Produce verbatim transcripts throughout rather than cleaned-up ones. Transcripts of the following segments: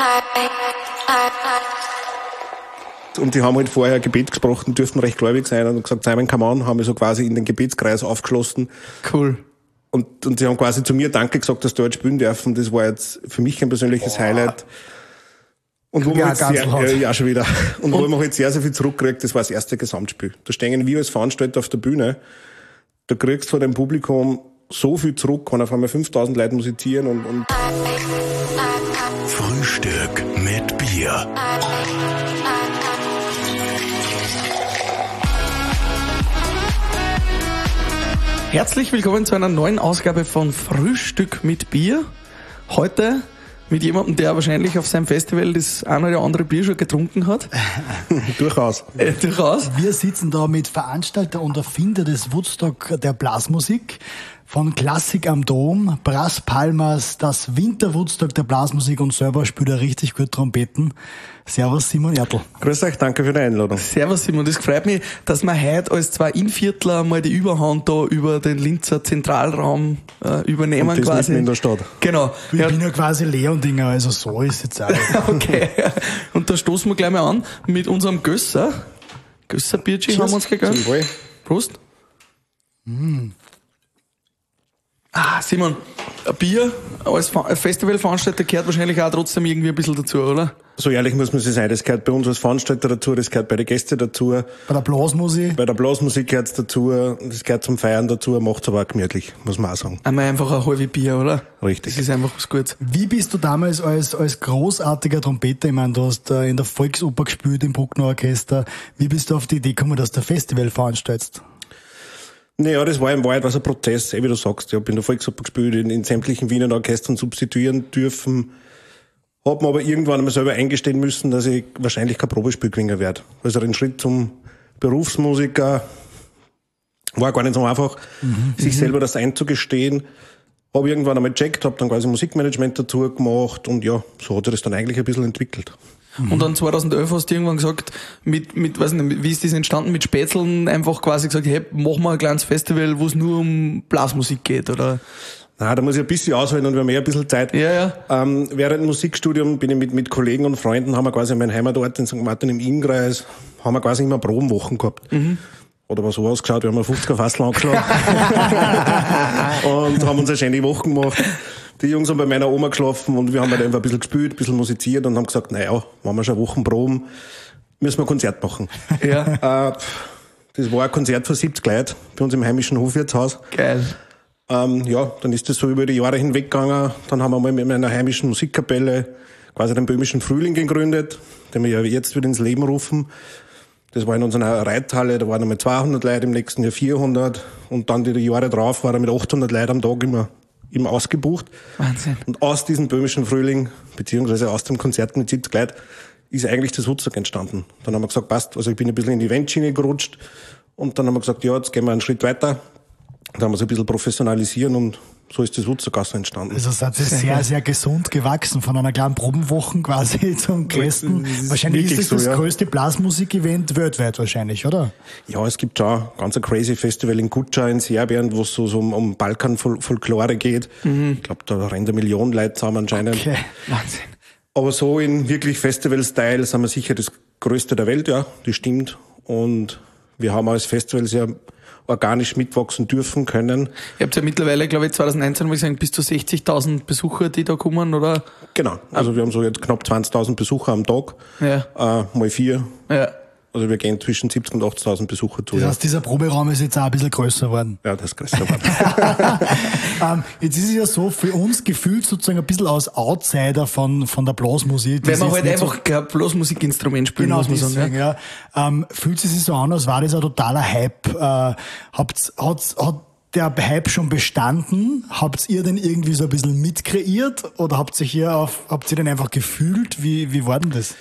Und die haben halt vorher Gebet gesprochen, dürften recht gläubig sein und gesagt, Simon, come on, haben wir so quasi in den Gebetskreis aufgeschlossen. Cool. Und, und sie haben quasi zu mir Danke gesagt, dass sie dort spielen dürfen. Das war jetzt für mich ein persönliches Boah. Highlight. Und wo ja, man halt sehr, äh, ja, schon wieder. Und, und wo man halt sehr, sehr viel zurückkriegt, das war das erste Gesamtspiel. Da stehen wir als Veranstalter auf der Bühne. Da kriegst du von dem Publikum so viel zurück, wenn auf einmal fünftausend Leute musizieren und, und Frühstück mit Bier. Herzlich willkommen zu einer neuen Ausgabe von Frühstück mit Bier. Heute mit jemandem, der wahrscheinlich auf seinem Festival das eine oder andere Bier schon getrunken hat. Durchaus. Äh, durchaus. Wir sitzen da mit Veranstalter und Erfinder des Woodstock der Blasmusik, von Klassik am Dom, Brass Palmas, das Winter-Woodstock der Blasmusik und selber spielt er richtig gut Trompeten. Servus Simon Ertl. Grüß euch, danke für die Einladung. Servus Simon, das freut mich, dass wir heute als zwei Inviertler mal die Überhand da über den Linzer Zentralraum äh, übernehmen. Und das quasi. Mitten in der Stadt. Genau. Ich ja. bin ja quasi Leondinger, also so ist jetzt auch. Okay, und da stoßen wir gleich mal an mit unserem Gösser. Gösser Bierchen haben wir uns gegönnt. Prost. Mm. Ah, Simon, ein Bier als Festivalveranstalter gehört wahrscheinlich auch trotzdem irgendwie ein bisschen dazu, oder? So ehrlich muss man sich sein, das gehört bei uns als Veranstalter dazu, das gehört bei den Gästen dazu. Bei der Blasmusik? Bei der Blasmusik gehört es dazu, das gehört zum Feiern dazu, macht es aber auch gemütlich, muss man auch sagen. Einmal einfach ein halbes Bier, oder? Richtig. Das ist einfach was Gutes. Wie bist du damals als, als großartiger Trompeter, ich meine, du hast in der Volksoper gespielt, im Bruckner Orchester, wie bist du auf die Idee gekommen, dass du ein Festival veranstaltest? Naja, das war im Wahrheit was ein Prozess, eh wie du sagst. Ich habe in der Volksoper gespielt, in, in sämtlichen Wiener Orchestern substituieren dürfen. Hab mir aber irgendwann einmal selber eingestehen müssen, dass ich wahrscheinlich kein Probespiel gewinnen werde. Also den Schritt zum Berufsmusiker war gar nicht so einfach, mhm. sich selber das einzugestehen. Habe irgendwann einmal gecheckt, habe dann quasi Musikmanagement dazu gemacht und ja, so hat sich das dann eigentlich ein bisschen entwickelt. Mhm. Und dann zweitausendelf hast du irgendwann gesagt, mit, mit, weiß nicht, wie ist das entstanden, mit Spätzeln einfach quasi gesagt, hey, machen wir ein kleines Festival, wo es nur um Blasmusik geht, oder? Na, da muss ich ein bisschen ausholen und wir haben eh ein bisschen Zeit. Ja, ja. Ähm, während dem Musikstudium bin ich mit, mit Kollegen und Freunden, haben wir quasi an meinem Heimatort in Sankt Martin im Innkreis, haben wir quasi immer Probenwochen gehabt. Mhm. Hat aber so ausgeschaut, wir haben ein fünfziger Fassel angeschlagen. Und haben uns eine schöne Woche gemacht. Die Jungs haben bei meiner Oma geschlafen und wir haben halt einfach ein bisschen gespielt, ein bisschen musiziert und haben gesagt, naja, wenn wir schon Wochen proben, müssen wir ein Konzert machen. Ja. Äh, das war ein Konzert von siebzig Leuten bei uns im heimischen Hofwirtshaus. Geil. Ähm, ja, dann ist das so über die Jahre hinweg gegangen. Dann haben wir mal mit meiner heimischen Musikkapelle quasi den Böhmischen Frühling gegründet, den wir ja jetzt wieder ins Leben rufen. Das war in unserer Reithalle, da waren einmal zweihundert Leute, im nächsten Jahr vierhundert. Und dann die Jahre drauf waren wir mit achthundert Leuten am Tag immer, immer ausgebucht. Wahnsinn. Und aus diesem Böhmischen Frühling, beziehungsweise aus dem Konzert mit siebzig Leuten, ist eigentlich das Woodstock entstanden. Dann haben wir gesagt, passt, also ich bin ein bisschen in die Eventschiene gerutscht. Und dann haben wir gesagt, ja, jetzt gehen wir einen Schritt weiter. Dann haben wir es ein bisschen professionalisieren und so ist das Woodstock auch so entstanden. Also es hat sich sehr, sehr gesund gewachsen, von einer kleinen Probenwoche quasi zum größten. Wahrscheinlich ist das so, das ja. größte Blasmusik-Event weltweit wahrscheinlich, oder? Ja, es gibt schon ganz ein crazy Festival in Guča in Serbien, wo es so, so um, um Balkan-Folklore geht. Mhm. Ich glaube, da rennen eine Million Leute zusammen anscheinend. Okay, Wahnsinn. Aber so in wirklich Festival-Style sind wir sicher das größte der Welt, ja, das stimmt. Und wir haben als Festival sehr organisch mitwachsen dürfen können. Ihr habt ja mittlerweile, glaube ich, zwanzig neunzehn, muss ich sagen, bis zu sechzigtausend Besucher, die da kommen, oder? Genau. Also wir haben so jetzt knapp zwanzigtausend Besucher am Tag. Ja. Äh, mal vier. Ja. Also wir gehen zwischen siebzig und achtzigtausend Besucher zu. Das heißt, dieser Proberaum ist jetzt auch ein bisschen größer geworden. Ja, das ist größer geworden. ähm, jetzt ist es ja so, für uns gefühlt sozusagen ein bisschen als Outsider von, von der Blasmusik. Weil man halt einfach so kein Blasmusikinstrument spielen, genau, muss man deswegen, sagen. Ja. Ja. Ähm, fühlt es sich so an, als war das ein totaler Hype. Äh, habt, hat, hat der Hype schon bestanden? Habt ihr den irgendwie so ein bisschen mitkreiert? Oder habt ihr hier auf, habt ihr den einfach gefühlt? Wie, wie war denn das?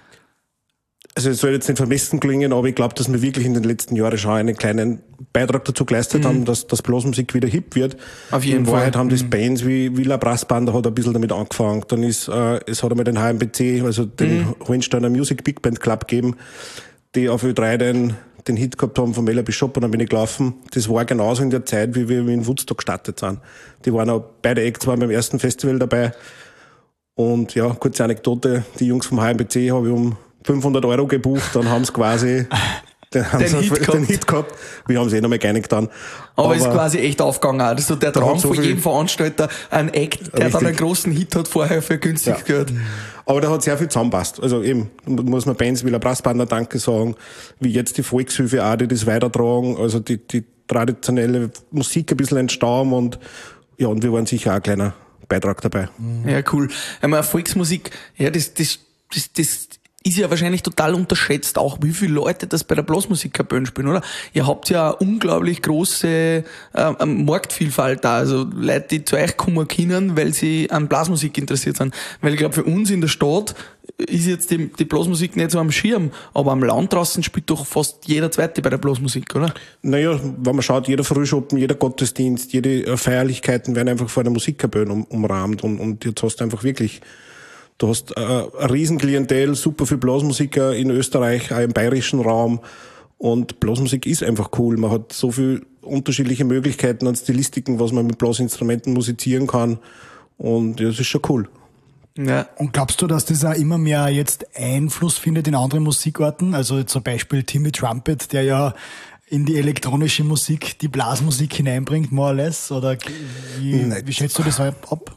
Also es soll jetzt nicht vermessen klingen, aber ich glaube, dass wir wirklich in den letzten Jahren schon einen kleinen Beitrag dazu geleistet mhm. haben, dass, dass Blasmusik wieder hip wird. Auf jeden in Fall. In Wahrheit haben das mhm. Bands wie Villa Brassband hat ein bisschen damit angefangen. Dann ist, äh, es hat einmal den H M B C, also den mhm. Hohensteiner Music Big Band Club gegeben, die auf Ö drei den, den Hit gehabt haben von Mella Bishop und dann bin ich gelaufen. Das war genauso in der Zeit, wie wir in Woodstock gestartet sind. Die waren auch beide Acts waren beim ersten Festival dabei. Und ja, kurze Anekdote, die Jungs vom H M B C habe ich um fünfhundert Euro gebucht, dann haben sie quasi den, haben den, sie Hit, den gehabt. Hit gehabt. Wir haben es eh noch mal geeinigt getan. Aber, Aber ist quasi echt aufgegangen. Also der Traum so von viel- jedem Veranstalter, ein Act, der Richtig. dann einen großen Hit hat, vorher für günstig Ja. gehört. Aber da hat sehr viel zusammenpasst. Also eben, muss man Bands wie La Brassbanda Danke sagen, wie jetzt die Volkshilfe auch, die das weitertragen, also die, die traditionelle Musik ein bisschen entstauben und ja, und wir waren sicher auch ein kleiner Beitrag dabei. Ja, cool. Einmal Volksmusik, ja, das, das, das, das ist ja wahrscheinlich total unterschätzt, auch wie viele Leute das bei der Blasmusikkapelle spielen, oder? Ihr habt ja eine unglaublich große äh, Marktvielfalt da, also Leute, die zu euch kommen können, weil sie an Blasmusik interessiert sind. Weil ich glaube, für uns in der Stadt ist jetzt die, die Blasmusik nicht so am Schirm, aber am Land draußen spielt doch fast jeder Zweite bei der Blasmusik, oder? Naja, wenn man schaut, jeder Frühschoppen, jeder Gottesdienst, jede Feierlichkeiten werden einfach vor der Musikkapelle um, umrahmt und, und jetzt hast du einfach wirklich, du hast äh, ein Riesenklientel, super viel Blasmusiker in Österreich, auch im bayerischen Raum und Blasmusik ist einfach cool. Man hat so viel unterschiedliche Möglichkeiten an Stilistiken, was man mit Blasinstrumenten musizieren kann und ja, das ist schon cool. Ja. Und glaubst du, dass das auch immer mehr jetzt Einfluss findet in andere Musikarten? Also zum Beispiel Timmy Trumpet, der ja in die elektronische Musik die Blasmusik hineinbringt, more or less? Oder wie, Nein. wie schätzt du das ab?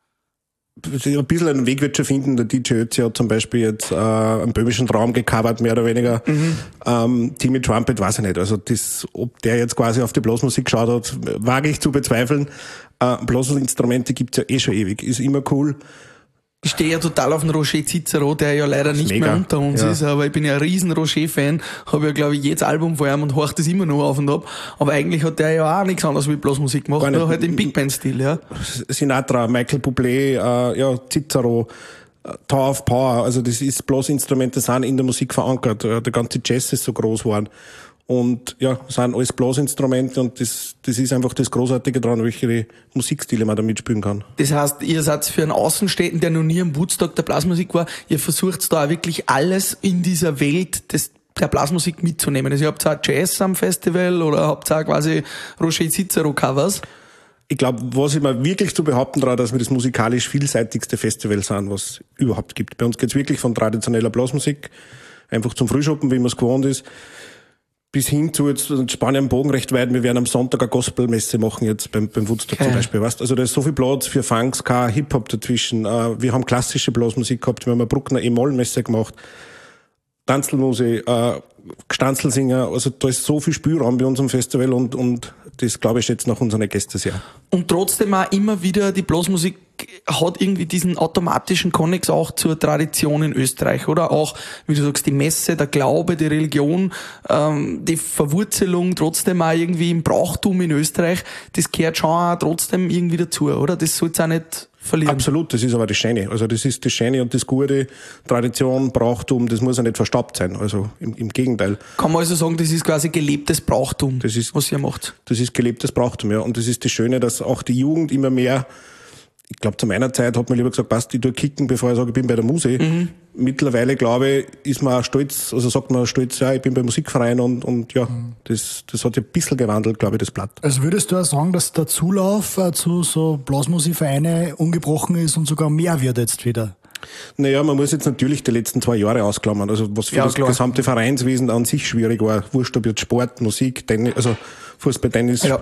Ein bisschen einen Weg wird schon finden. Der D J Ötzi hat zum Beispiel jetzt äh, einen böhmischen Traum gecovert, mehr oder weniger. Mhm. Ähm, Timmy Trumpet weiß ich nicht. Also das, ob der jetzt quasi auf die Blasmusik geschaut hat, wage ich zu bezweifeln. Äh, Blasinstrumente gibt's ja eh schon ewig. Ist immer cool. Ich stehe ja total auf den Roger Cicero, der ja leider nicht mega. mehr unter uns Ja. ist, aber ich bin ja ein riesen Roger-Fan, habe ja, glaube ich, jedes Album von ihm und horcht das immer noch auf und ab. Aber eigentlich hat der ja auch nichts anderes wie Blasmusik gemacht, Gar nicht. nur halt im Big Band-Stil, ja. Sinatra, Michael Bublé, äh, ja, Cicero, äh, Tower of Power. Also das ist Blasinstrumente sind in der Musik verankert. Äh, der ganze Jazz ist so groß geworden. Und ja, sind alles Blasinstrumente und das, das ist einfach das Großartige daran, welche Musikstile man da mitspielen kann. Das heißt, ihr seid für einen Außenstehenden, der noch nie am Woodstock der Blasmusik war, ihr versucht da auch wirklich alles in dieser Welt des, der Blasmusik mitzunehmen. Also ihr habt auch Jazz am Festival oder habt auch quasi Roger Cicero Covers. Ich glaube, was ich mir wirklich zu behaupten traue, dass wir das musikalisch vielseitigste Festival sind, was es überhaupt gibt. Bei uns geht's wirklich von traditioneller Blasmusik, einfach zum Frühschoppen, wie man es gewohnt ist, bis hin zu, jetzt spannen am Bogen recht weit, wir werden am Sonntag eine Gospelmesse machen, jetzt beim, beim Woodstock Okay. zum Beispiel, weißt? Also da ist so viel Platz für Funk, Ska, Hip-Hop dazwischen. Äh, Wir haben klassische Blasmusik gehabt, wir haben eine Bruckner E-Moll-Messe gemacht, Tanzelmusik, äh, Gestanzelsinger, also da ist so viel Spielraum bei uns am Festival und, und das, glaube ich, schätzt nach unseren Gästen sehr. Und trotzdem auch immer wieder, die Blasmusik hat irgendwie diesen automatischen Konnex auch zur Tradition in Österreich, oder? Auch, wie du sagst, die Messe, der Glaube, die Religion, ähm, die Verwurzelung trotzdem auch irgendwie im Brauchtum in Österreich, das gehört schon auch trotzdem irgendwie dazu, oder? Das soll es auch nicht verlieren. Absolut, das ist aber das Schöne. Also das ist das Schöne und das Gute, Tradition, Brauchtum, das muss ja nicht verstaubt sein. Also im, im Gegenteil. Kann man also sagen, das ist quasi gelebtes Brauchtum, Das ist- was ihr macht. Das ist gelebtes Brauchtum, ja. Und das ist das Schöne, dass auch die Jugend immer mehr, ich glaube, zu meiner Zeit hat man lieber gesagt, passt, ich tue kicken, bevor ich sage, ich bin bei der Muse. Mhm. Mittlerweile, glaube ich, ist man auch stolz, also sagt man stolz, ja, ich bin beim Musikverein und, und ja, das, das hat ja ein bisschen gewandelt, glaube ich, das Blatt. Also würdest du auch sagen, dass der Zulauf äh, zu so Blasmusikvereinen ungebrochen ist und sogar mehr wird jetzt wieder? Naja, man muss jetzt natürlich die letzten zwei Jahre ausklammern, also was für Ja, das klar. gesamte Vereinswesen an sich schwierig war. Wurscht, ob jetzt Sport, Musik, Tennis, also Fußball, Tennis. Ja.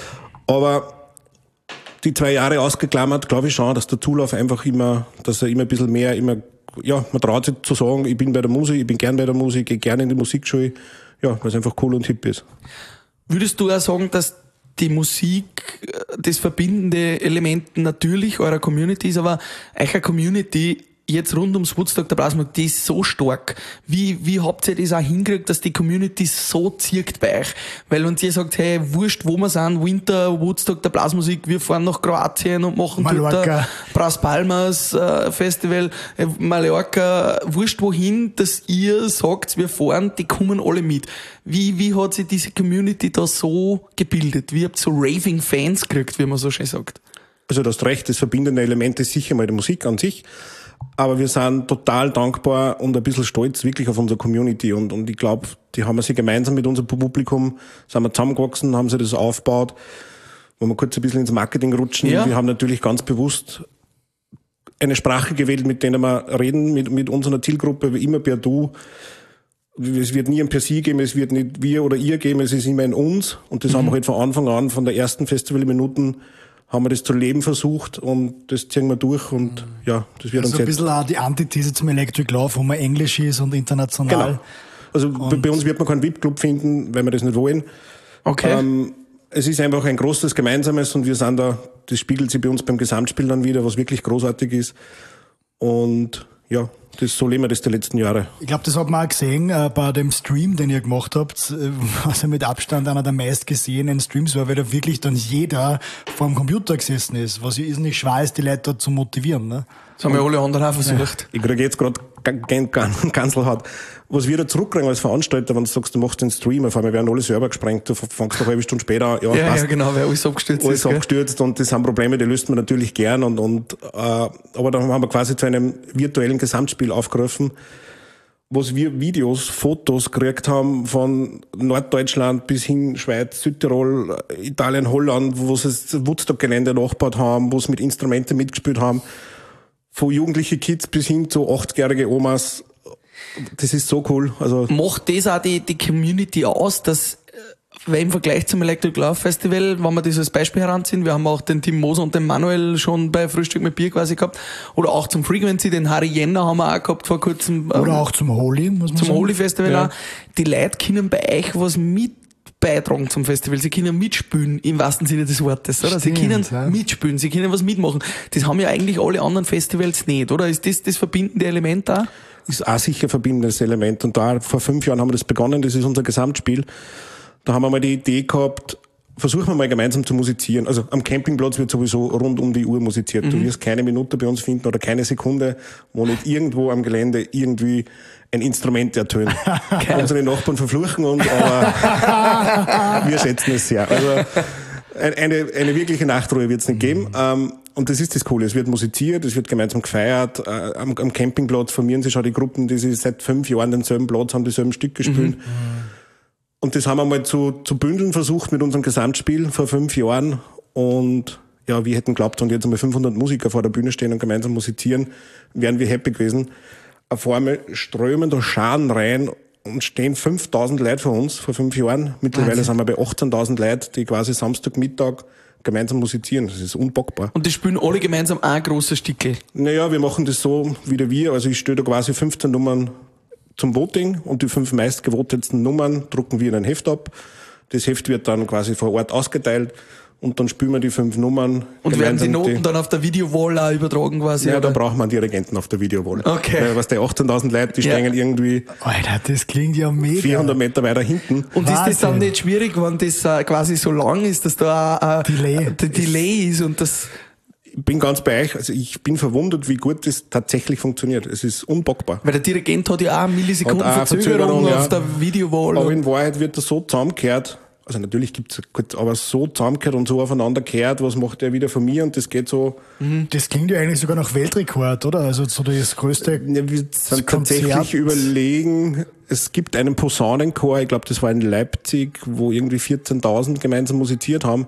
Aber die zwei Jahre ausgeklammert, glaube ich schon, dass der Zulauf einfach immer, dass er immer ein bisschen mehr, immer, ja, man traut sich zu sagen, ich bin bei der Musik, ich bin gern bei der Musik, gehe gerne in die Musikschule, ja, weil es einfach cool und hip ist. Würdest du auch sagen, dass die Musik äh, das verbindende Element natürlich eurer Community ist, aber eure Community jetzt rund ums Woodstock der Blasmusik, die ist so stark. Wie, wie habt ihr das auch hingekriegt, dass die Community so zirkt bei euch? Weil wenn ihr sagt, hey, wurscht, wo wir sind, Winter, Woodstock der Blasmusik, wir fahren nach Kroatien und machen dort Mallorca. ein Bras Palmas äh, Festival, äh, Mallorca, wurscht wohin, dass ihr sagt, wir fahren, die kommen alle mit. Wie, wie hat sich diese Community da so gebildet? Wie habt ihr so raving Fans gekriegt, wie man so schön sagt? Also du hast recht, das verbindende Element ist sicher mal die Musik an sich. Aber wir sind total dankbar und ein bisschen stolz wirklich auf unsere Community. Und, und ich glaube, die haben wir sich gemeinsam mit unserem Publikum, sind wir zusammengewachsen, haben sie das aufgebaut. Wenn wir kurz ein bisschen ins Marketing rutschen, Ja. wir haben natürlich ganz bewusst eine Sprache gewählt, mit denen wir reden, mit, mit unserer Zielgruppe, wie immer per Du. Es wird nie ein per Sie geben, es wird nicht wir oder ihr geben, es ist immer ein uns. Und das mhm. haben wir halt von Anfang an, von der ersten Festivalminuten, haben wir das zu leben versucht und das ziehen wir durch und ja, das wird also uns ein bisschen auch die Antithese zum Electric Love, wo man Englisch ist und international. Genau. Also und bei uns wird man keinen V I P-Club finden, weil wir das nicht wollen. Okay. Ähm, es ist einfach ein großes Gemeinsames und wir sind da, das spiegelt sich bei uns beim Gesamtspiel dann wieder, was wirklich großartig ist. Und ja, das, so leben wir das die letzten Jahre. Ich glaube, das hat man auch gesehen äh, bei dem Stream, den ihr gemacht habt, äh, was ja mit Abstand einer der meistgesehenen Streams war, weil da wirklich dann jeder vor dem Computer gesessen ist, was ja irrsinnig schwer ist, die Leute dort zu motivieren. Ne? Das haben wir alle anderen auch versucht. Ich kriege jetzt gerade ganz hart. Was wir da zurückkriegen als Veranstalter, wenn du sagst, du machst den Stream, auf einmal werden alle Server gesprengt, du fängst noch eine halbe Stunde später an. Ja, ja, ja, genau, weil alles abgestürzt alles ist. Alles abgestürzt und das sind Probleme, die löst man natürlich gern. Und, und, äh, aber dann haben wir quasi zu einem virtuellen Gesamtspiel aufgerufen, wo wir Videos, Fotos gekriegt haben von Norddeutschland bis hin Schweiz, Südtirol, Italien, Holland, wo sie das Woodstock-Gelände nachgebaut haben, wo sie mit Instrumenten mitgespielt haben. Von jugendlichen Kids bis hin zu achtzigjährige Omas. Das ist so cool. Also macht das auch die, die Community aus, dass, weil im Vergleich zum Electric Love Festival, wenn wir das als Beispiel heranziehen, wir haben auch den Tim Moser und den Manuel schon bei Frühstück mit Bier quasi gehabt, oder auch zum Frequency, den Harry Jenner haben wir auch gehabt vor kurzem. Oder ähm, auch zum Holy, muss man zum sagen. Holy Festival ja. auch. Die Leute können bei euch was mit beitragen zum Festival. Sie können mitspielen, im wahrsten Sinne des Wortes, oder? Stimmt, sie können ja. mitspielen, sie können was mitmachen. Das haben ja eigentlich alle anderen Festivals nicht, oder? Ist das das verbindende Element da? Ist auch sicher ein verbindendes Element. Und da, vor fünf Jahren haben wir das begonnen, das ist unser Gesamtspiel. Da haben wir mal die Idee gehabt, versuchen wir mal gemeinsam zu musizieren. Also am Campingplatz wird sowieso rund um die Uhr musiziert. Mhm. Du wirst keine Minute bei uns finden oder keine Sekunde, wo nicht irgendwo am Gelände irgendwie ein Instrument ertönt. Unsere Nachbarn verfluchen uns, aber wir schätzen es sehr. Also eine, eine wirkliche Nachtruhe wird es nicht geben. Mhm. Und das ist das Coole. Es wird musiziert, es wird gemeinsam gefeiert. Am, am Campingplatz formieren sich schon die Gruppen, die sich seit fünf Jahren denselben Platz haben, dieselben Stücke spielen. Mhm. Und das haben wir mal zu, zu bündeln versucht mit unserem Gesamtspiel vor fünf Jahren. Und ja, wir hätten geglaubt, wenn jetzt einmal fünfhundert Musiker vor der Bühne stehen und gemeinsam musizieren, wären wir happy gewesen. Auf einmal strömen da Scharen rein und stehen fünftausend Leute vor uns vor fünf Jahren. Mittlerweile Wahnsinn. Sind wir bei achtzehntausend Leute, die quasi Samstagmittag gemeinsam musizieren. Das ist unpackbar. Und die spielen alle gemeinsam ein grosses Stückel? Naja, wir machen das so wie wir. Also ich stelle da quasi fünfzehn Nummern zum Voting und die fünf meistgevotetsten Nummern drucken wir in ein Heft ab. Das Heft wird dann quasi vor Ort ausgeteilt und dann spielen wir die fünf Nummern. Und werden die Noten die, dann auf der Videowall auch übertragen quasi? Ja, oder? Dann braucht man Dirigenten auf der Videowall. Okay. Weil, was die achtzehntausend Leute, die ja. stehen irgendwie Alter, das klingt ja mega. vierhundert Meter weiter hinten. Und Wahnsinn. Ist das dann nicht schwierig, wenn das uh, quasi so lang ist, dass da ein uh, Delay. Uh, Delay ist und das... Ich bin ganz bei euch, also ich bin verwundert, wie gut das tatsächlich funktioniert. Es ist unpackbar. Weil der Dirigent hat ja auch Millisekunden auch Verzögerung, Verzögerung ja. auf der Videowall. Aber in Wahrheit wird das so zusammengekehrt, also natürlich gibt's gut, aber so zusammengekehrt und so aufeinander gehört, was macht er wieder von mir und das geht so. Das klingt ja eigentlich sogar nach Weltrekord, oder? Also so das größte ja, wir sind tatsächlich überlegen, es gibt einen Posaunenchor, ich glaube, das war in Leipzig, wo irgendwie vierzehntausend gemeinsam musiziert haben.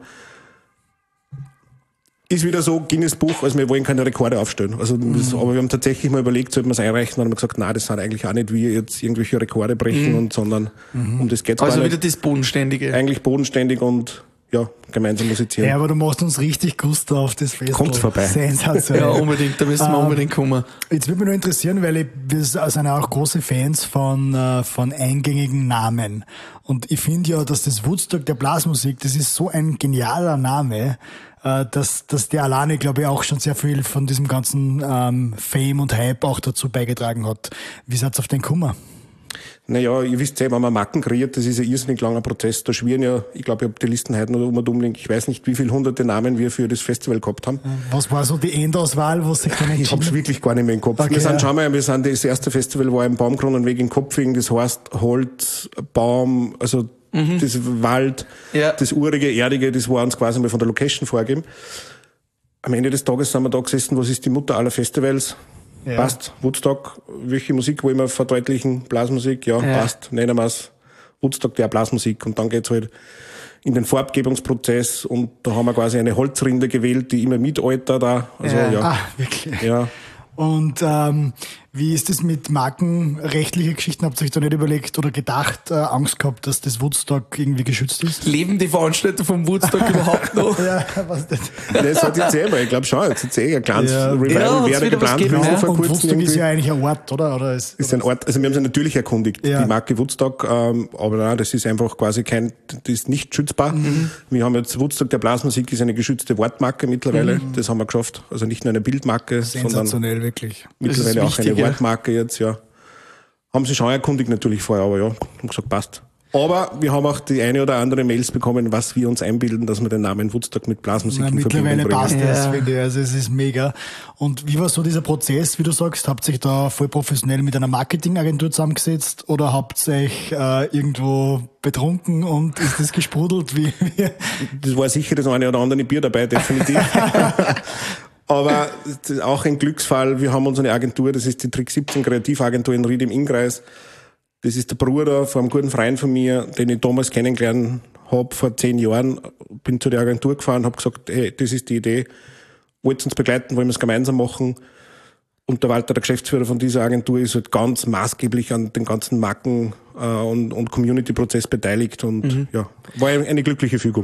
Ist wieder so, Guinness Buch, also wir wollen keine Rekorde aufstellen. Also das, aber wir haben tatsächlich mal überlegt, sollten wir es einreichen, und haben gesagt, nein, das sind eigentlich auch nicht wir jetzt irgendwelche Rekorde brechen, mhm. und, sondern mhm. um das geht's also gar nicht. Also wieder das Bodenständige. Eigentlich bodenständig und ja, gemeinsam musizieren. Ja, aber du machst uns richtig Gusto auf das Festival. Kommt's vorbei. Sensationell. Ja, unbedingt, da müssen wir um, unbedingt kommen. Jetzt würde mich nur interessieren, weil ich, wir sind auch große Fans von, von eingängigen Namen. Und ich finde ja, dass das Woodstock der Blasmusik, das ist so ein genialer Name, dass, dass der alleine, glaube ich, auch schon sehr viel von diesem ganzen ähm, Fame und Hype auch dazu beigetragen hat. Wie seid ihr auf den gekommen? Naja, ihr wisst ja, wenn man Marken kreiert, das ist ein irrsinnig langer Prozess. Da schwirren ja, ich glaube, ich habe die Listen heute noch um und um, ich weiß nicht, wie viele hunderte Namen wir für das Festival gehabt haben. Was war so die Endauswahl, was sich dann entschieden hat? Ich habe es wirklich gar nicht mehr im Kopf. Okay, wir sind, ja. schau mal, wir sind, das erste Festival war im Baumkronenweg in Kopfing, das heißt Holz, Baum, also mhm. das Wald, ja. das urige, erdige, das war uns quasi mal von der Location vorgegeben. Am Ende des Tages sind wir da gesessen, was ist die Mutter aller Festivals? Ja. Passt, Woodstock, welche Musik wollen wir verdeutlichen? Blasmusik, ja, ja. passt, nennen wir es Woodstock der Blasmusik. Und dann geht's halt in den Farbgebungsprozess und da haben wir quasi eine Holzrinde gewählt, die immer mitaltert da. Also, ja. ja. Ah, wirklich. Ja. Und ähm, wie ist es mit markenrechtlichen Geschichten? Habt ihr euch da nicht überlegt oder gedacht, äh, Angst gehabt, dass das Woodstock irgendwie geschützt ist? Leben die Veranstalter vom Woodstock überhaupt noch? Ja, was denn? Das hat jetzt eh mal, ich glaube schon, jetzt ist eh ein kleines Ja. Revival Ja, hat's wäre wieder was geplant gegeben, gewesen ja. vor Und kurzem. Woodstock ist irgendwie. ja eigentlich ein Ort, oder? oder ist, Ist ein Ort, also wir haben sie natürlich erkundigt, Ja. die Marke Woodstock, ähm, aber nein, das ist einfach quasi kein, das ist nicht schützbar. Mhm. Wir haben jetzt Woodstock der Blasmusik ist eine geschützte Wortmarke mittlerweile, Mhm. das haben wir geschafft. Also nicht nur eine Bildmarke, sondern sensationell, wirklich. mittlerweile Das auch ist eine wichtig, ja. Wortmarke jetzt, ja. Haben sie schon erkundigt natürlich vorher, aber ja, haben gesagt, passt. Aber wir haben auch die eine oder andere Mails bekommen, was wir uns einbilden, dass wir den Namen Woodstock mit Blasmusik Na, in mittlerweile Verbindung bringen. passt das, Ja. finde ich. Also es ist mega. Und wie war so dieser Prozess, wie du sagst? Habt ihr euch da voll professionell mit einer Marketingagentur zusammengesetzt oder habt ihr euch äh, irgendwo betrunken und ist das gesprudelt? Wie, wie? Das war sicher das eine oder andere Bier dabei, definitiv. Aber das ist auch ein Glücksfall. Wir haben unsere Agentur, das ist die Trick siebzehn Kreativagentur in Ried im Innkreis. Das ist der Bruder von einem guten Freund von mir, den ich damals kennengelernt habe vor zehn Jahren. Bin zu der Agentur gefahren, habe gesagt, hey, das ist die Idee. Wollt ihr uns begleiten, wollen wir es gemeinsam machen? Und der Walter, der Geschäftsführer von dieser Agentur, ist halt ganz maßgeblich an den ganzen Marken- äh, und, und Community-Prozess beteiligt. Und Mhm. ja, war eine glückliche Fügung.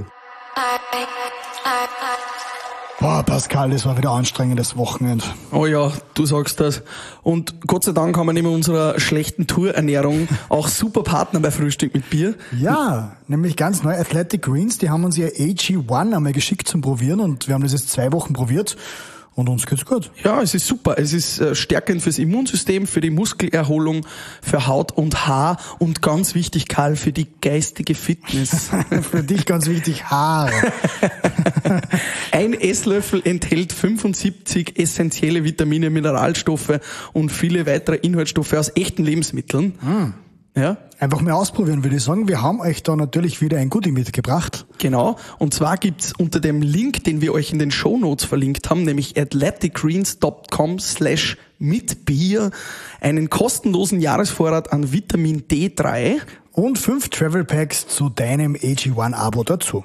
Boah, Pascal, das war wieder ein anstrengendes Wochenende. Oh ja, du sagst das. Und Gott sei Dank haben wir neben unserer schlechten Tourernährung auch super Partner bei Frühstück mit Bier. Ja, nämlich ganz neu Athletic Greens, die haben uns ihr A G eins einmal geschickt zum Probieren und wir haben das jetzt zwei Wochen probiert und uns geht's gut. Ja, es ist super. Es ist äh, stärkend fürs Immunsystem, für die Muskelerholung, für Haut und Haar und ganz wichtig, Karl, für die geistige Fitness. Für dich ganz wichtig, Haare. Ein Esslöffel enthält fünfundsiebzig essentielle Vitamine, Mineralstoffe und viele weitere Inhaltsstoffe aus echten Lebensmitteln. Mm. Ja, Einfach mal ausprobieren, würde ich sagen. Wir haben euch da natürlich wieder ein Goodie mitgebracht. genau. Und zwar gibt's unter dem Link, den wir euch in den Shownotes verlinkt haben, nämlich athleticgreens.com slash mit Bier, einen kostenlosen Jahresvorrat an Vitamin D drei. Und fünf Travel Packs zu deinem A G eins Abo dazu.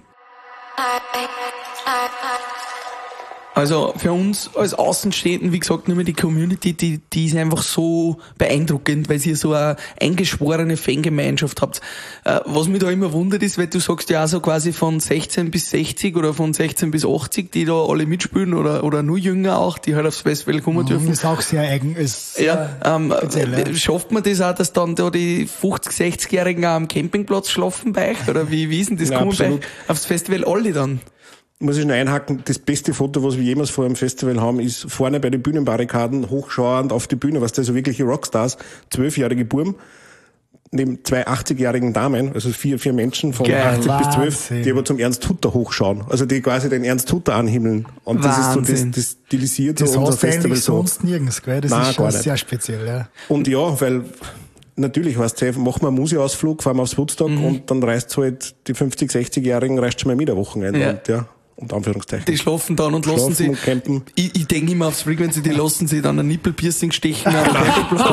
Also für uns als Außenstehenden, wie gesagt, nur mehr die Community, die, die ist einfach so beeindruckend, weil ihr so eine eingeschworene Fangemeinschaft habt. Äh, was mich da immer wundert ist, weil du sagst ja auch so quasi von sechzehn bis sechzig oder von sechzehn bis achtzig, die da alle mitspielen oder, oder nur jünger auch, die halt aufs Festival kommen dürfen. Ist auch sehr eigen. Ist Ja, ähm, speziell, ja. schafft man das auch, dass dann da die fünfzig-, sechzigjährigen auch am Campingplatz schlafen bei euch? Oder wie, wie ist denn das? Ja, Kommen bei euch absolut. aufs Festival alle dann? Muss ich noch einhaken, das beste Foto, was wir jemals vor einem Festival haben, ist vorne bei den Bühnenbarrikaden, hochschauend auf die Bühne, was da so wirkliche Rockstars, zwölfjährige Buben, neben zwei achtzigjährigen Damen, also vier, vier Menschen von Geil. achtzig bis zwölf, Wahnsinn. die aber zum Ernst Hutter hochschauen. Also die quasi den Ernst Hutter anhimmeln. Und das ist so, Wahnsinn. das, das stilisiert das so unser hast du Festival eigentlich so. sonst nirgends, gell? Das Nein, ist schon gar nicht. sehr speziell, ja. Und ja, weil natürlich, weißt du, machen wir einen Museausflug, fahren wir aufs Woodstock und dann reist halt die fünfzig-, sechzigjährigen reist schon mal mit ein Wochenende. Ja. Und ja, und Anführungszeichen. Die schlafen dann und lassen Schlafen sie, und campen. ich, ich denke immer aufs Frequency, die lassen sie dann ein Nippelpiercing stechen am Campingplatz.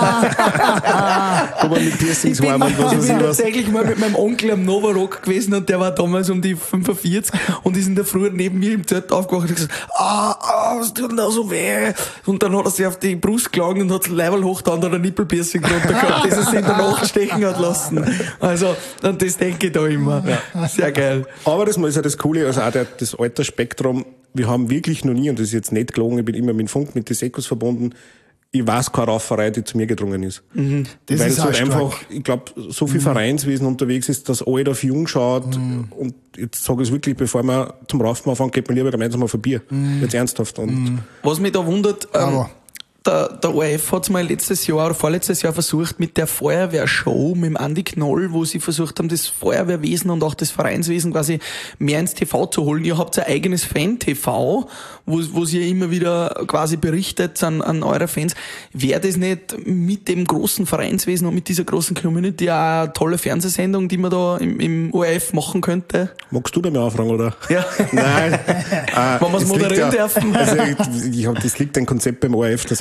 Aber mit Piercings Ich bin, warm und was ich weiß bin ich was. tatsächlich mal mit meinem Onkel am Novarock gewesen und der war damals um die fünfundvierzig und ist in der Früh neben mir im Zelt aufgewacht und hat gesagt, ah, ah, was tut denn da so weh? Und dann hat er sich auf die Brust geschlagen und hat das Leiberl hoch, dann hat er ein Nippelpiercing drunter gehabt, das er sich in der Nacht stechen hat lassen. Also, und das denke ich da immer. Sehr geil. Aber das ist ja das Coole, also auch der, das Altersspektrum. Wir haben wirklich noch nie, und das ist jetzt nicht gelogen, ich bin immer mit Funk, mit den Sekos verbunden, ich weiß keine Rauferei, die zu mir gedrungen ist. Mhm. Das Weil ist es auch halt stark. einfach, ich glaube, so viel Vereinswesen unterwegs ist, dass alt auf jung schaut. Und jetzt sage ich es wirklich, bevor wir zum Raufen anfangen, geht man lieber gemeinsam auf ein Bier. Jetzt ernsthaft. Und Was mich da wundert, ähm, Aber- der, der O R F hat es mal letztes Jahr oder vorletztes Jahr versucht mit der Feuerwehrshow mit dem Andi Knoll, wo sie versucht haben, das Feuerwehrwesen und auch das Vereinswesen quasi mehr ins T V zu holen. Ihr habt ein eigenes Fan-T V, wo, wo ihr immer wieder quasi berichtet an, an eure Fans. Wäre das nicht mit dem großen Vereinswesen und mit dieser großen Community auch eine tolle Fernsehsendung, die man da im, im O R F machen könnte? magst du da mal anfragen, oder? Ja. Nein. Äh, Wenn wir's es moderieren liegt dürfen. Also, ich, ich hab, das liegt ein Konzept beim O R F, das heißt die große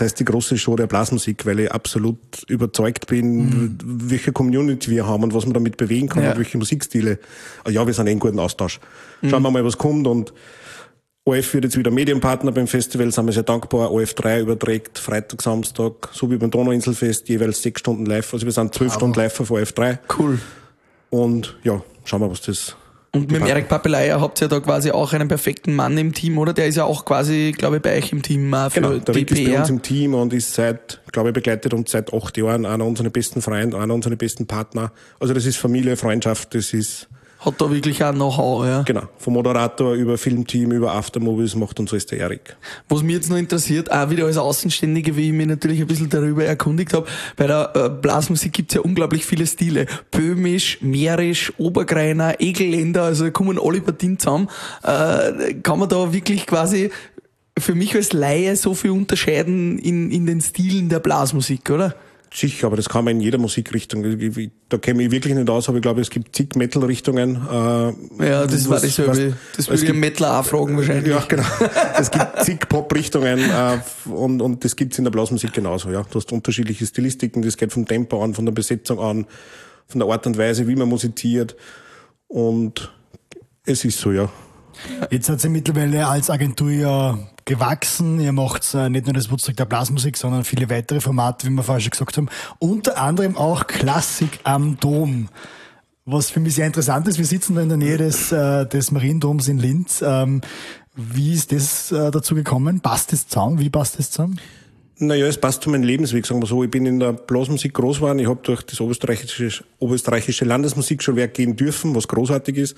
große Show der Blasmusik, weil ich absolut überzeugt bin, mhm. welche Community wir haben und was man damit bewegen kann ja. und welche Musikstile. Ja, wir sind eh in guten Austausch. Schauen mhm. wir mal, was kommt, und O F wird jetzt wieder Medienpartner beim Festival, sind wir sehr dankbar. O F drei überträgt Freitag, Samstag, so wie beim Donauinselfest, jeweils sechs Stunden live. Also wir sind zwölf Stunden live auf O F drei. Cool. Und ja, schauen wir, was das... Und mit dem Erik Papelaya habt ihr ja da quasi auch einen perfekten Mann im Team, oder? Der ist ja auch quasi, glaube ich, bei euch im Team äh, für genau, der die Rick ist P R. bei uns im Team und ist seit, glaube ich, begleitet uns seit acht Jahren, einer unserer besten Freunde, einer unserer besten Partner. Also das ist Familie, Freundschaft, das ist... Hat da wirklich auch Know-how, ja. Genau. Vom Moderator über Filmteam, über Aftermovies macht uns alles der Erik. Was mich jetzt noch interessiert, auch wieder als Außenständige, wie ich mich natürlich ein bisschen darüber erkundigt habe, bei der äh, Blasmusik gibt's ja unglaublich viele Stile. Böhmisch, Mährisch, Obergreiner, Egelländer, also da kommen alle Partien zusammen. Äh, kann man da wirklich quasi für mich als Laie so viel unterscheiden in, in den Stilen der Blasmusik, oder? Sicher, aber das kann man in jeder Musikrichtung. Da kenne ich wirklich nicht aus, aber ich glaube, es gibt zig Metal-Richtungen. Äh, ja, das war dasselbe. Das würde ich einen Metaler auch fragen wahrscheinlich. Ja, genau. Es gibt zig Pop-Richtungen äh, und, und das gibt's in der Blasmusik genauso. Ja, du hast unterschiedliche Stilistiken, das geht vom Tempo an, von der Besetzung an, von der Art und Weise, wie man musiziert. Und es ist so, ja. Jetzt hat sie mittlerweile als Agentur ja gewachsen. Ihr macht äh, nicht nur das Woodstock der Blasmusik, sondern viele weitere Formate, wie wir vorher schon gesagt haben. Unter anderem auch Klassik am Dom. Was für mich sehr interessant ist, wir sitzen da in der Nähe des, äh, des Mariendoms in Linz. Ähm, wie ist das äh, dazu gekommen? Passt das zusammen? Wie passt das zusammen? Naja, es passt zu meinem Lebensweg, sagen wir so. Ich bin in der Blasmusik groß geworden. Ich habe durch das Oberösterreichische, Oberösterreichische Landesmusikschulwerk gehen dürfen, was großartig ist.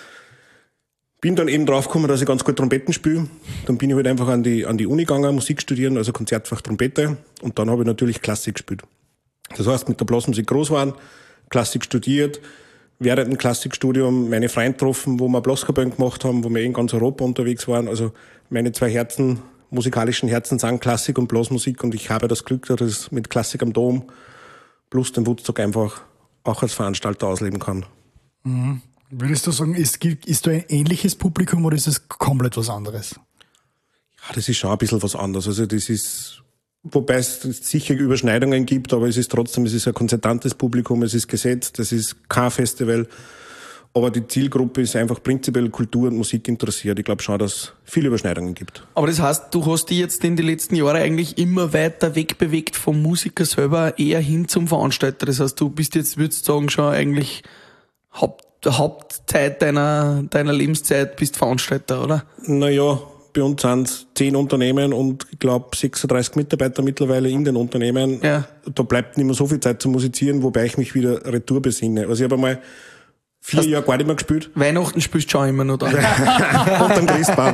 Bin dann eben draufgekommen, dass ich ganz gut Trompeten spiele. Dann bin ich halt einfach an die, an die Uni gegangen, Musik studieren, also Konzertfach Trompete. Und dann habe ich natürlich Klassik gespielt. Das heißt, mit der Blasmusik groß geworden, Klassik studiert, während dem Klassikstudium meine Freunde getroffen, wo wir Blaskapellen gemacht haben, wo wir in ganz Europa unterwegs waren. Also meine zwei Herzen, musikalischen Herzen sind Klassik und Blasmusik, und ich habe das Glück, dass ich mit Klassik am Dom plus den Woodstock einfach auch als Veranstalter ausleben kann. Mhm. Würdest du sagen, ist, ist da ein ähnliches Publikum oder ist es komplett was anderes? Ja, das ist schon ein bisschen was anderes. Also das ist, wobei es sicher Überschneidungen gibt, aber es ist trotzdem, es ist ein konzertantes Publikum, es ist gesetzt, es ist kein Festival. Aber die Zielgruppe ist einfach prinzipiell Kultur und Musik interessiert. Ich glaube schon, dass es viele Überschneidungen gibt. Aber das heißt, du hast dich jetzt in den letzten Jahren eigentlich immer weiter wegbewegt vom Musiker selber, eher hin zum Veranstalter. Das heißt, du bist jetzt, würdest du sagen, schon eigentlich Haupt der Hauptzeit deiner, deiner Lebenszeit bist Veranstalter, oder? Naja, bei uns sind es zehn Unternehmen und ich glaube sechsunddreißig Mitarbeiter mittlerweile in den Unternehmen. Ja. Da bleibt nicht mehr so viel Zeit zu musizieren, wobei ich mich wieder retour besinne. Also ich habe einmal vier Jahre gar nicht mehr gespielt. Weihnachten spielst du schon immer noch da. Und den Christbaum.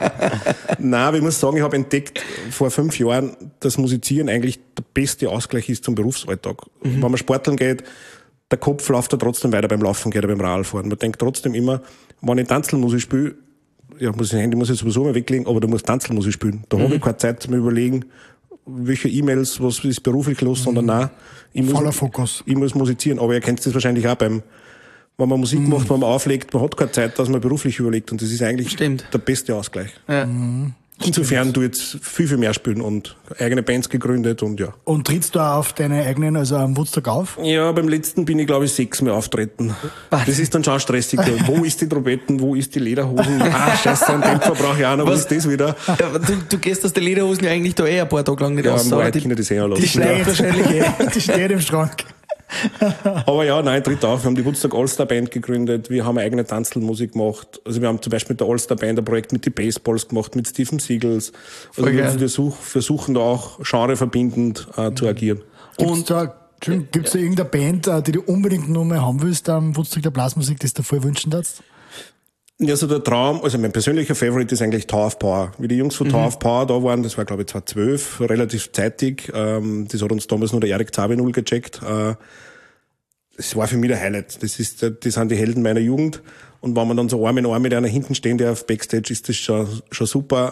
Nein, aber ich muss sagen, ich habe entdeckt vor fünf Jahren, dass Musizieren eigentlich der beste Ausgleich ist zum Berufsalltag. Mhm. Wenn man sporteln geht, der Kopf läuft da trotzdem weiter beim Laufen oder beim Radfahren. Man denkt trotzdem immer, wenn ich Tanzelmusik spiele, ja, muss ich das Handy muss ich sowieso mal weglegen, aber du musst Tanzelmusik spielen. Da mhm. habe ich keine Zeit zum Überlegen, welche E-Mails, was ist beruflich los, mhm. sondern nein, ich muss, voller Fokus. Ich muss musizieren. Aber ihr kennt das wahrscheinlich auch beim, wenn man Musik mhm. macht, wenn man auflegt, man hat keine Zeit, dass man beruflich überlegt. Und das ist eigentlich Stimmt. der beste Ausgleich. Ja. Mhm. Insofern du jetzt viel, viel mehr spielen und eigene Bands gegründet und ja. Und trittst du auch auf deine eigenen, also am Woodstock auf? Ja, beim letzten bin ich, glaube ich, sechsmal auftreten. Was? Das ist dann schon stressig. Wo ist die Trompeten, wo ist die Lederhosen? Ah, scheiße, ein Dämpfer brauche ich auch noch, wo ist das wieder? Ja, du, du gehst aus den Lederhosen ja eigentlich da eh ein paar Tage lang nicht ja, raus. Ja, am Kinder das eh lassen. Die stehen wahrscheinlich eh, die stehen im Schrank. Aber ja, nein, tritt auf. Wir haben die Woodstock All-Star Band gegründet. Wir haben eine eigene Tanzelmusik gemacht. Also wir haben zum Beispiel mit der All-Star Band ein Projekt mit den Baseballs gemacht, mit Stephen Seagulls. Also wir versuch, versuchen da auch genreverbindend äh, zu agieren. Und da, gibt es da irgendeine Band, die du unbedingt noch mal haben willst am Woodstock der Blasmusik, das du voll wünschen darfst? Ja, so der Traum, also mein persönlicher Favorite ist eigentlich Tower of Power. Wie die Jungs von mhm. Tower of Power da waren, das war glaube ich zweitausendzwölf, relativ zeitig. Ähm, das hat uns damals nur der Erik Zabinul gecheckt. Äh, das war für mich der Highlight. Das ist, das sind die Helden meiner Jugend. Und wenn man dann so Arm in Arm mit einer hinten stehen, der auf Backstage ist, das schon, schon super.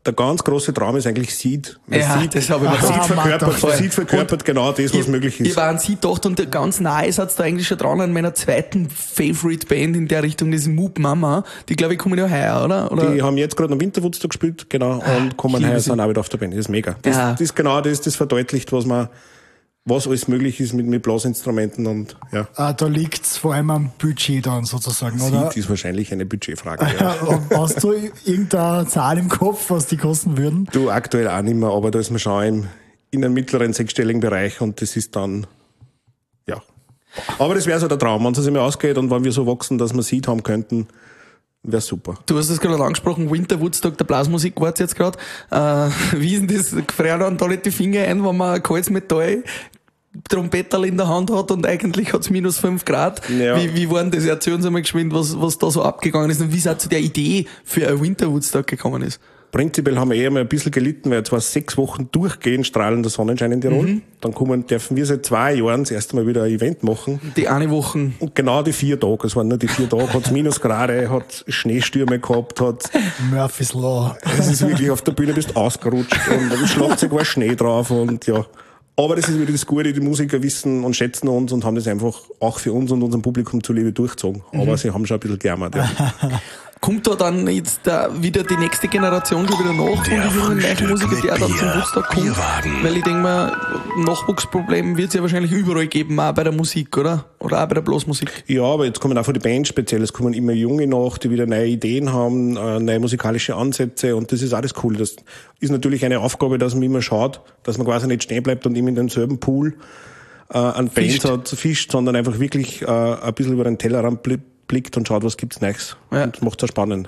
der ganz große Traum ist eigentlich Seed. Man Ja, sieht, das habe ich mir man gedacht. sieht verkörpert, Voll. man sieht verkörpert genau das, was Ich- möglich Ich ist. war an sie gedacht und ganz nahe ist da eigentlich schon dran an meiner zweiten Favorite Band in der Richtung, das ist Moop Mama. Die, glaube ich, kommen ja heuer, oder? oder? Die haben jetzt gerade am Winterwoodstock gespielt, genau, und kommen liebe heuer, sie. sind auch wieder auf der Band. Das ist mega. Das, Ja. das ist genau das, das verdeutlicht, was man, was alles möglich ist mit, mit Blasinstrumenten und, ja. Ah, da liegt's vor allem am Budget dann sozusagen, oder? Seed ist wahrscheinlich eine Budgetfrage, ja. Hast du irgendeine Zahl im Kopf, was die kosten würden? Du, aktuell auch nicht mehr, aber da ist man schon im, in einem mittleren sechsstelligen Bereich und das ist dann, ja. Aber das wäre so der Traum, wenn es immer ausgeht und wenn wir so wachsen, dass wir Seed haben könnten, wäre super. Du hast es gerade angesprochen, Winter Woodstock, der Blasmusik war jetzt gerade. Äh, wie ist denn das? Gefrieren dann da nicht die Finger ein, wenn man ein kaltes Metall Trompeterl in der Hand hat und eigentlich hat's minus fünf Grad. Ja. Wie, wie war denn das? Erzähl uns einmal geschwind, was, was da so abgegangen ist und wie es auch zu der Idee für ein Winter Woodstock gekommen ist. Prinzipiell haben wir eher mal ein bisschen gelitten, weil jetzt war sechs Wochen durchgehend strahlender Sonnenschein in Tirol. Mhm. Dann kommen, dürfen wir seit zwei Jahren das erste Mal wieder ein Event machen. Die eine Woche. Und genau die vier Tage, es waren nur die vier Tage, hat's Minusgrade, hat Schneestürme gehabt, hat, Murphy's Law. es ist wirklich auf der Bühne bist ausgerutscht und am Schlagzeug war Schnee drauf und ja. Aber das ist wieder das Gute, die Musiker wissen und schätzen uns und haben das einfach auch für uns und unserem Publikum zuliebe durchgezogen. Aber sie haben schon ein bisschen gejammert, ja. Kommt da dann jetzt da wieder die nächste Generation schon wieder nach von Der den jungen Frühstück neuen Musiker, mit der dann Bier. zum Woodstock kommt? Bierwagen. Weil ich denke mal, Nachwuchsprobleme wird es ja wahrscheinlich überall geben, auch bei der Musik, oder? Oder auch bei der Blasmusik. Ja, aber jetzt kommen auch von den Bands speziell, es kommen immer Junge nach, die wieder neue Ideen haben, äh, neue musikalische Ansätze und das ist auch das Coole. Das ist natürlich eine Aufgabe, dass man immer schaut, dass man quasi nicht stehen bleibt und immer in denselben Pool äh, an Bands Fischt. hat, fischt, sondern einfach wirklich äh, ein bisschen über den Tellerrand bli- blickt und schaut, was gibt's Neues. Ja. Und das macht's auch spannend.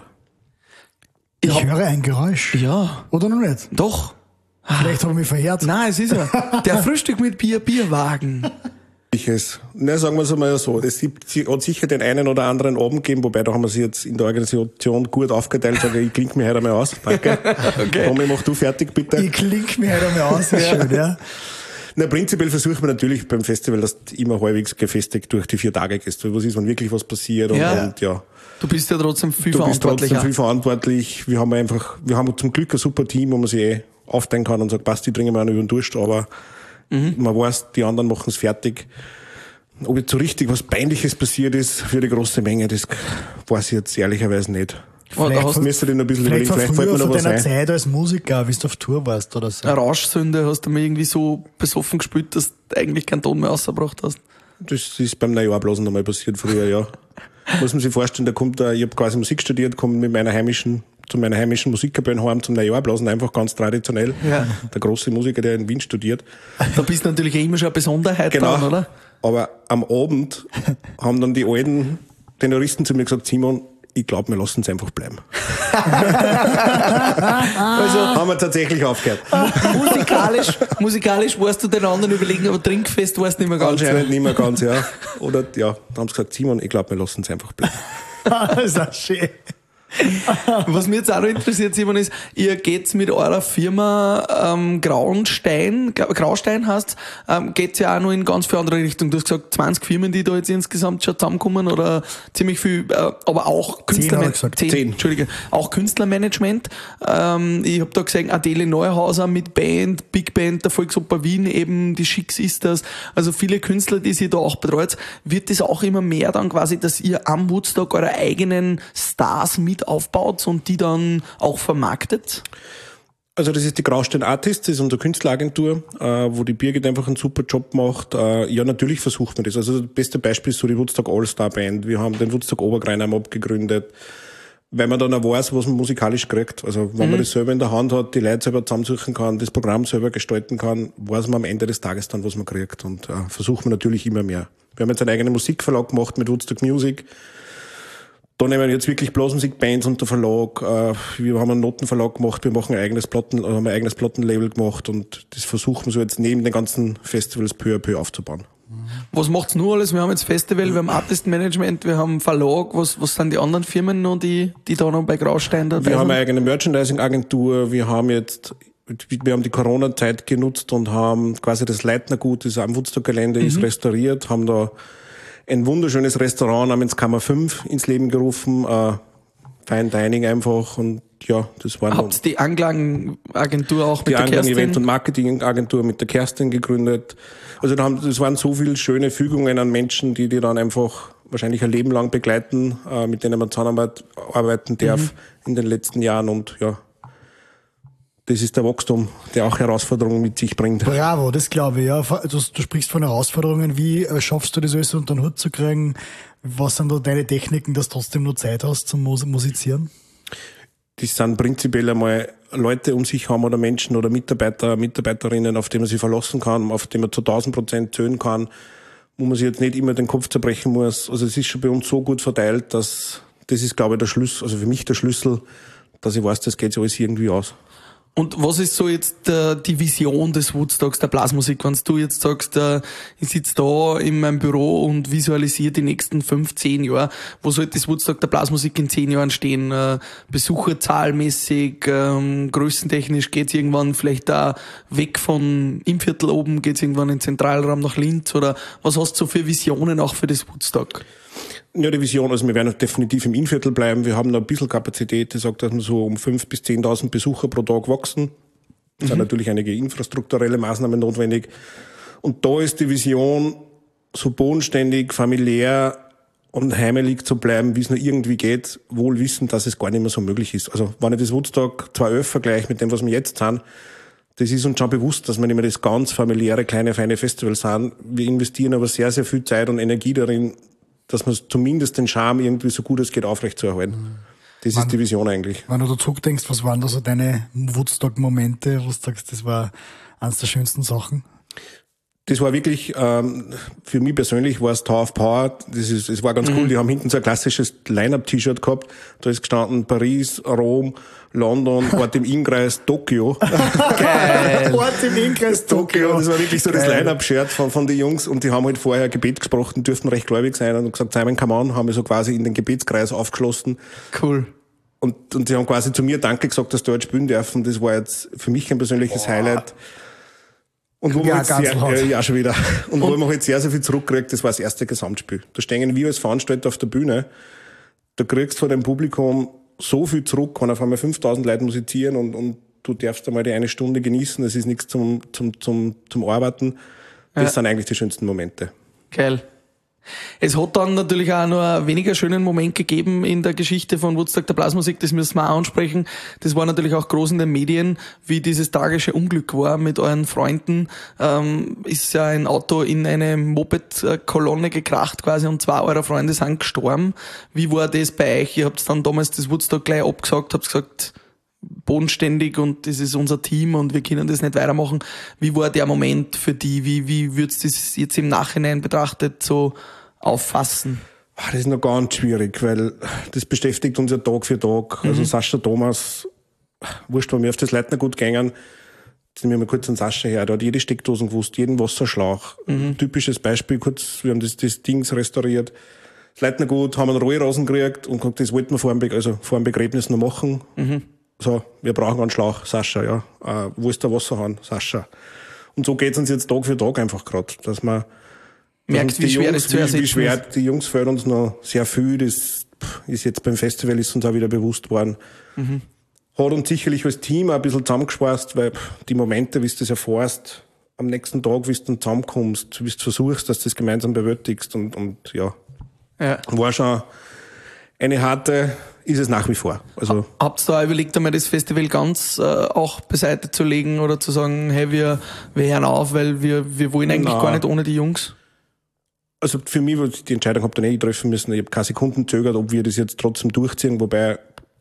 Ich hab- höre ein Geräusch. Ja, Oder noch nicht? doch. Vielleicht habe ich mich verhört. Nein, es ist er. Der Frühstück mit Bier, Bierwagen. Ich Na, sagen wir es einmal so. Es gibt- sie hat sicher den einen oder anderen Abend gegeben, wobei da haben wir sie jetzt in der Organisation gut aufgeteilt. Sage ich, klinge mir heute einmal aus. Danke. Okay. Tommy, mach du fertig, bitte. Ich klinke mir halt einmal aus, ist schön, ja. Na, prinzipiell versucht man natürlich beim Festival, dass du immer halbwegs gefestigt durch die vier Tage gehst. Weil was ist, wenn wirklich was passiert und Ja. ja. Und, ja. Du bist ja trotzdem viel Du bist verantwortlich. trotzdem viel verantwortlich. Wir haben einfach, wir haben zum Glück ein super Team, wo man sich eh aufteilen kann und sagt, passt, die trinken wir auch noch über den Durst, aber Mhm. man weiß, die anderen machen es fertig. Ob jetzt so richtig was Peinliches passiert ist für die große Menge, das weiß ich jetzt ehrlicherweise nicht. Oh, da Vielleicht hast Das müsste ich noch ein bisschen Vielleicht überlegen, von vielleicht fällt früher mir noch von was deiner ein. Zeit als Musiker, wie du auf Tour warst oder so. eine Rauschsünde, hast du mir irgendwie so besoffen gespielt, dass du eigentlich keinen Ton mehr rausgebracht hast. Das ist beim Neujahr nochmal passiert früher, ja. Muss man sich vorstellen, da kommt da, ich habe quasi Musik studiert, komme mit meiner heimischen, zu meiner heimischen Musikkapelle heim zum Neujahrblasen, einfach ganz traditionell. Ja. Der große Musiker, der in Wien studiert. Da bist du natürlich immer schon eine Besonderheit Genau. dran, oder? Aber am Abend haben dann die alten Tenoristen zu mir gesagt, Simon, ich glaube, wir lassen es einfach bleiben. also haben wir tatsächlich aufgehört. musikalisch, musikalisch warst du den anderen überlegen, aber trinkfest warst du nicht mehr ganz. Anscheinend nicht mehr ganz, ja. Oder ja, da haben sie gesagt, Simon, ich glaube, wir lassen es einfach bleiben. Das ist auch schön. Was mich jetzt auch noch interessiert, Simon, ist, ihr geht mit eurer Firma ähm, Graustein, Graustein heißt, ähm, geht's ja auch noch in ganz viele andere Richtungen. Du hast gesagt, zwanzig Firmen, die da jetzt insgesamt schon zusammenkommen oder ziemlich viel, äh, aber auch Künstlermanagement. gesagt. Zehn, Zehn. Entschuldige. Auch Künstlermanagement. Ähm, ich habe da gesehen, Adele Neuhauser mit Band, Big Band, der Volksoper Wien, eben die Schicks ist das. Also viele Künstler, die sie da auch betreut. Wird das auch immer mehr dann quasi, dass ihr am Woodstock eure eigenen Stars mit aufbaut und die dann auch vermarktet? Also das ist die Graustein Artists, das ist unsere Künstleragentur, äh, wo die Birgit einfach einen super Job macht. Äh, ja, natürlich versucht man das. Also das beste Beispiel ist so die Woodstock All-Star Band. Wir haben den Woodstock Obergreinheim abgegründet, weil man dann auch weiß, was man musikalisch kriegt. Also wenn Mhm. man das selber in der Hand hat, die Leute selber zusammensuchen kann, das Programm selber gestalten kann, weiß man am Ende des Tages dann, was man kriegt. Und äh, versucht man natürlich immer mehr. Wir haben jetzt einen eigenen Musikverlag gemacht mit Woodstock Music. Da nehmen wir jetzt wirklich Blasmusikbands unter Verlag. Äh, Wir haben einen Notenverlag gemacht, wir machen ein eigenes Platten, haben ein eigenes Plattenlabel gemacht und das versuchen wir so jetzt neben den ganzen Festivals peu à peu aufzubauen. Was macht's nur alles? Wir haben jetzt Festival, wir haben Artist Management, wir haben Verlag. Was, was sind die anderen Firmen noch, die, die da noch bei Graustein dabei Wir haben sind? eine eigene Merchandising-Agentur, wir haben jetzt, wir haben die Corona-Zeit genutzt und haben quasi das Leitnergut, das am Woodstock-Gelände ist, restauriert, haben da ein wunderschönes Restaurant namens Kammer fünf ins Leben gerufen, äh, Fine Dining einfach und ja, das waren... Habt ihr die Anklang-Agentur auch mit die der Anklang Kerstin? Event- und Marketing-Agentur mit der Kerstin gegründet. Also da haben, das waren so viele schöne Fügungen an Menschen, die die dann einfach wahrscheinlich ein Leben lang begleiten, äh, mit denen man zusammenarbeiten darf mhm. in den letzten Jahren. Und ja, das ist der Wachstum, der auch Herausforderungen mit sich bringt. Bravo, das glaube ich, ja. Du, du sprichst von Herausforderungen. Wie schaffst du das alles unter den Hut zu kriegen? Was sind da deine Techniken, dass du trotzdem noch Zeit hast zum Musizieren? Das sind prinzipiell einmal Leute um sich haben oder Menschen oder Mitarbeiter, Mitarbeiterinnen, auf die man sich verlassen kann, auf die man zu tausend Prozent zählen kann, wo man sich jetzt nicht immer den Kopf zerbrechen muss. Also es ist schon bei uns so gut verteilt, dass das ist, glaube ich, der Schlüssel, also für mich der Schlüssel, dass ich weiß, das geht sich alles irgendwie aus. Und was ist so jetzt äh, die Vision des Woodstocks der Blasmusik? Wenn du jetzt sagst, äh, ich sitze da in meinem Büro und visualisiere die nächsten fünf, zehn Jahre, wo sollte das Woodstock der Blasmusik in zehn Jahren stehen? Äh, Besucherzahlmäßig, ähm, größentechnisch geht's irgendwann vielleicht da weg von im Viertel oben, geht's irgendwann in den Zentralraum nach Linz? Oder was hast du so für Visionen auch für das Woodstock? Ja, die Vision, also wir werden definitiv im Innviertel bleiben. Wir haben noch ein bisschen Kapazität. Ich sage, dass wir so um fünftausend bis zehntausend Besucher pro Tag wachsen. Es mhm. sind natürlich einige infrastrukturelle Maßnahmen notwendig. Und da ist die Vision, so bodenständig, familiär und heimelig zu bleiben, wie es nur irgendwie geht, wohl wissend, dass es gar nicht mehr so möglich ist. Also wenn ich das Woodstock zweitausendelf vergleiche mit dem, was wir jetzt sind, das ist uns schon bewusst, dass wir nicht mehr das ganz familiäre, kleine, feine Festival sind. Wir investieren aber sehr, sehr viel Zeit und Energie darin, dass man zumindest den Charme irgendwie so gut es geht aufrechtzuerhalten. Das Man, ist die Vision eigentlich. Wenn du da zurückdenkst, was waren da so deine Woodstock-Momente, wo du sagst, das war eines der schönsten Sachen? Das war wirklich, ähm, für mich persönlich war es Tower of Power. Das ist, das war ganz mhm. cool. Die haben hinten so ein klassisches Line-Up-T-Shirt gehabt. Da ist gestanden Paris, Rom, London, Ort im Innkreis, Tokio. Geil. Ort im Innkreis, Tokio. Das war wirklich so das Geil. Line-Up-Shirt von, von den Jungs. Und die haben halt vorher Gebet gesprochen, dürften recht gläubig sein und gesagt, Simon, come on, haben wir so quasi in den Gebetskreis aufgeschlossen. Cool. Und, und sie haben quasi zu mir Danke gesagt, dass sie dort spielen dürfen. Das war jetzt für mich ein persönliches Boah. Highlight. Und wo ja, man jetzt sehr, äh, ja, schon wieder. Und, und wo man halt sehr, sehr viel zurückkriegt, das war das erste Gesamtspiel. Da stehen wir als Veranstalter auf der Bühne. Da kriegst du von dem Publikum so viel zurück, wenn auf einmal fünftausend Leute musizieren und, und du darfst einmal die eine Stunde genießen. Das ist nichts zum, zum, zum, zum Arbeiten. Das ja. sind eigentlich die schönsten Momente. Geil. Es hat dann natürlich auch noch einen weniger schönen Moment gegeben in der Geschichte von Woodstock der Blasmusik, das müssen wir auch ansprechen. Das war natürlich auch groß in den Medien, wie dieses tragische Unglück war mit euren Freunden. Ähm, ist ja ein Auto in eine Moped-Kolonne gekracht quasi und zwei eurer Freunde sind gestorben. Wie war das bei euch? Ihr habt dann damals das Woodstock gleich abgesagt, habt gesagt, bodenständig und das ist unser Team und wir können das nicht weitermachen. Wie war der Moment für die? Wie, wie würdest du das jetzt im Nachhinein betrachtet so auffassen? Das ist noch ganz schwierig, weil das beschäftigt uns ja Tag für Tag. Mhm. Also Sascha Thomas, wurscht, wenn wir auf das Leitner gut gingen, jetzt nehmen wir mal kurz einen Sascha her, der hat jede Steckdosen gewusst, jeden Wasserschlauch. Mhm. Typisches Beispiel, kurz, wir haben das, das Dings restauriert. Das Leitner gut, haben einen Rollrasen gekriegt und gesagt, das wollten wir vor dem, Be- also vor dem Begräbnis noch machen. Mhm. So, wir brauchen einen Schlauch, Sascha, ja. Äh, wo ist der Wasserhahn, Sascha? Und so geht's uns jetzt Tag für Tag einfach gerade, dass man merkst, wie schwer das zu ersetzen ist. Wie schwer, die Jungs fehlen uns noch sehr viel, das ist jetzt beim Festival, ist uns auch wieder bewusst worden. Mhm. Hat uns sicherlich als Team auch ein bisschen zusammengespeist, weil die Momente, wie du das erfährst, am nächsten Tag, wie du dann zusammenkommst, wie du versuchst, dass du das gemeinsam bewältigst und, und ja. ja, war schon eine harte, ist es nach wie vor. Also habt ihr da überlegt, einmal das Festival ganz äh, auch beiseite zu legen oder zu sagen, hey, wir, wir hören auf, weil wir, wir wollen eigentlich Nein. gar nicht ohne die Jungs? Also für mich, die Entscheidung habt ihr nicht treffen müssen. Ich habe keine Sekunden zögert, ob wir das jetzt trotzdem durchziehen, wobei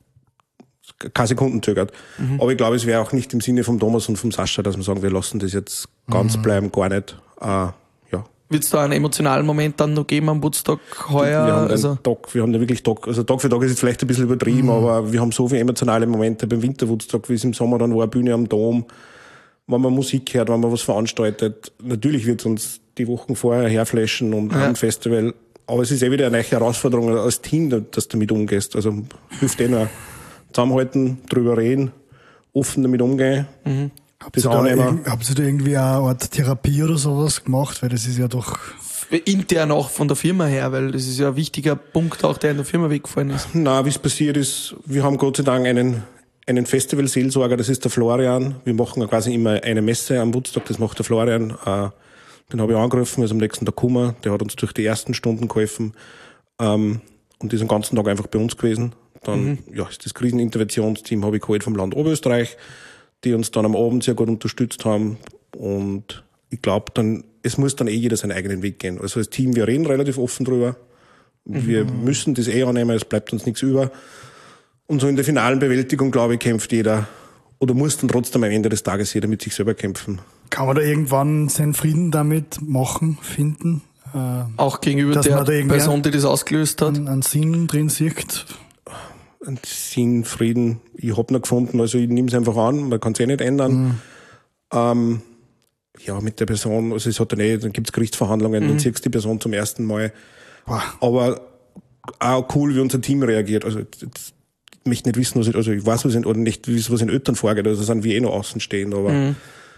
keine Sekunden zögert. Mhm. Aber ich glaube, es wäre auch nicht im Sinne von Thomas und vom Sascha, dass wir sagen, wir lassen das jetzt ganz mhm. bleiben, gar nicht. Äh, ja. Wird es da einen emotionalen Moment dann noch geben am Woodstock heuer? Wir haben also Tag, wir haben da wirklich Tag, also Tag für Tag ist jetzt vielleicht ein bisschen übertrieben, mhm. aber wir haben so viele emotionale Momente beim Winter-Woodstock, wie es im Sommer dann war, Bühne am Dom, wenn man Musik hört, wenn man was veranstaltet. Natürlich wird es uns die Wochen vorher herflashen und ja. am Festival. Aber es ist eh wieder eine neue Herausforderung als Team, dass du damit umgehst. Also hilft eh nur zusammenhalten, drüber reden, offen damit umgehen. Mhm. Habt ihr, da irg- habt ihr da irgendwie eine Art Therapie oder sowas gemacht? Weil das ist ja doch... Intern auch von der Firma her, weil das ist ja ein wichtiger Punkt auch, der in der Firma weggefallen ist. Nein, wie es passiert ist, wir haben Gott sei Dank einen einen Festivalseelsorger, das ist der Florian. Wir machen quasi immer eine Messe am Woodstock, das macht der Florian. Äh, den habe ich angerufen, er ist am nächsten Tag gekommen, der hat uns durch die ersten Stunden geholfen ähm, und ist den ganzen Tag einfach bei uns gewesen. Dann mhm. ja, ist das Kriseninterventionsteam habe ich geholt vom Land Oberösterreich, die uns dann am Abend sehr gut unterstützt haben und ich glaube dann, es muss dann eh jeder seinen eigenen Weg gehen. Also als Team, wir reden relativ offen drüber, mhm. wir müssen das eh annehmen, es bleibt uns nichts über. Und so in der finalen Bewältigung, glaube ich, kämpft jeder oder muss dann trotzdem am Ende des Tages jeder mit sich selber kämpfen. Kann man da irgendwann seinen Frieden damit machen, finden? Äh, Auch gegenüber der Person, die das ausgelöst hat? Einen, einen Sinn drin sieht? Ein Sinn, Frieden, ich habe ihn gefunden, also ich nehme es einfach an, man kann es eh nicht ändern. Mhm. Ähm, ja, mit der Person, also es hat dann eh, dann gibt es Gerichtsverhandlungen, mhm. dann siehst du die Person zum ersten Mal. Boah. Aber auch cool, wie unser Team reagiert. Also jetzt, ich möchte nicht wissen, was ich, also ich weiß, was in, oder nicht wissen, was in Eltern vorgeht, also sind wir eh noch außen stehen, aber mhm.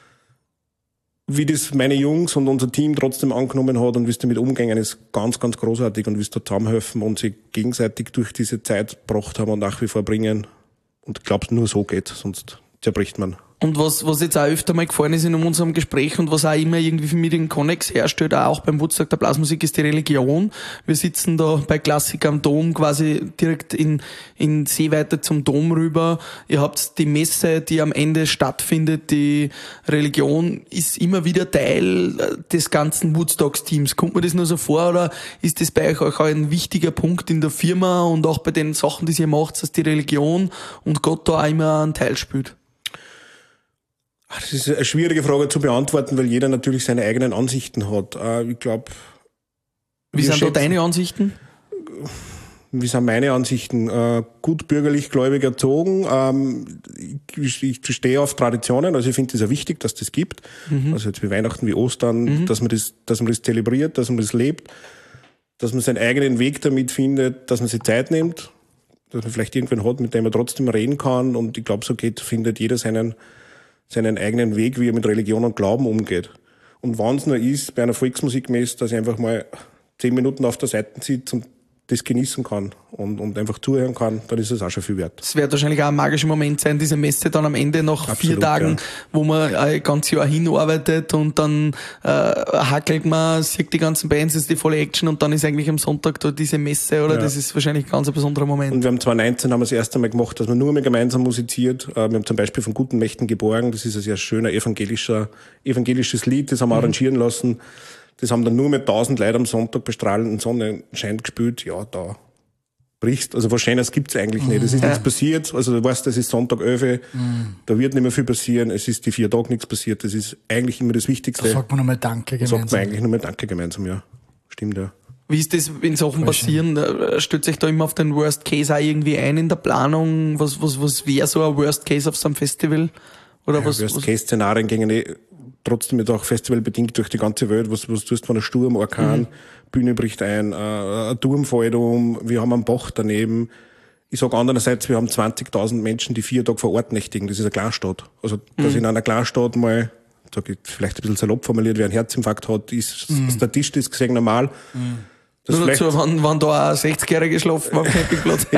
wie das meine Jungs und unser Team trotzdem angenommen hat und wie es damit umgegangen ist, ganz, ganz großartig und wie es da zusammenhelfen und sich gegenseitig durch diese Zeit gebracht haben und nach wie vor bringen. Und ich glaube, nur so geht, sonst zerbricht man. Und was, was jetzt auch öfter mal gefallen ist in unserem Gespräch und was auch immer irgendwie für mich den Konnex herstellt, auch beim Woodstock der Blasmusik, ist die Religion. Wir sitzen da bei Klassik am Dom quasi direkt in, in Sehweite zum Dom rüber. Ihr habt die Messe, die am Ende stattfindet. Die Religion ist immer wieder Teil des ganzen Woodstocks-Teams. Kommt mir das nur so vor oder ist das bei euch auch ein wichtiger Punkt in der Firma und auch bei den Sachen, die ihr macht, dass die Religion und Gott da auch immer einen Teil spielt? Das ist eine schwierige Frage zu beantworten, weil jeder natürlich seine eigenen Ansichten hat. Ich glaube. Wie sind da deine Ansichten? Wie sind meine Ansichten? Gut bürgerlich gläubig erzogen. Ich stehe auf Traditionen, also ich finde es auch wichtig, dass das gibt. Mhm. Also jetzt wie Weihnachten, wie Ostern, mhm. dass man das, dass man das zelebriert, dass man das lebt, dass man seinen eigenen Weg damit findet, dass man sich Zeit nimmt, dass man vielleicht irgendwen hat, mit dem man trotzdem reden kann. Und ich glaube, so geht, findet jeder seinen seinen eigenen Weg, wie er mit Religion und Glauben umgeht. Und wenn es nur ist, bei einer Volksmusikmesse, dass ich einfach mal zehn Minuten auf der Seite sitze und das genießen kann und, und einfach zuhören kann, dann ist es auch schon viel wert. Es wird wahrscheinlich auch ein magischer Moment sein, diese Messe dann am Ende nach Absolut, vier Tagen, ja. wo man ein ganzes Jahr hinarbeitet und dann äh, hackelt man, sieht die ganzen Bands, ist die volle Action und dann ist eigentlich am Sonntag da diese Messe, oder? Ja. Das ist wahrscheinlich ein ganz besonderer Moment. Und wir haben zwanzig neunzehn haben wir das erste Mal gemacht, dass wir nur mehr gemeinsam musiziert. Wir haben zum Beispiel von Guten Mächten geborgen, das ist ein sehr schöner evangelischer, evangelisches Lied, das haben wir mhm. arrangieren lassen. Das haben dann nur mit tausend Leuten am Sonntag bei strahlenden Sonnenschein gespielt. Ja, da brichst. Also was Schönes gibt's eigentlich nicht. Es ist ja. nichts passiert. Also du weißt, das ist Sonntag elf. Mhm. Da wird nicht mehr viel passieren. Es ist die vier Tage nichts passiert. Das ist eigentlich immer das Wichtigste. Da sagt man nochmal Danke gemeinsam. Da sagt man eigentlich nochmal Danke gemeinsam, ja. Stimmt, ja. Wie ist das, wenn Sachen passieren? Stellt sich da immer auf den Worst Case auch irgendwie ein in der Planung? Was, was, was wäre so ein Worst Case auf so einem Festival? Oder ja, was? Worst Case Szenarien gingen eh trotzdem jetzt auch festivalbedingt durch die ganze Welt. Was, was tust du von einem Sturm, Orkan, mhm. Bühne bricht ein, äh, ein Turm fällt um, wir haben einen Bach daneben. Ich sage andererseits, wir haben zwanzigtausend Menschen, die vier Tage vor Ort nächtigen. Das ist eine Kleinstadt. Also, dass mhm. in einer Kleinstadt mal, sag ich vielleicht ein bisschen salopp formuliert, wer einen Herzinfarkt hat, ist mhm. statistisch gesehen normal. Mhm. Das Nur dazu, wenn, wenn da auch ein sechzigjähriger schlafen am Campingplatz.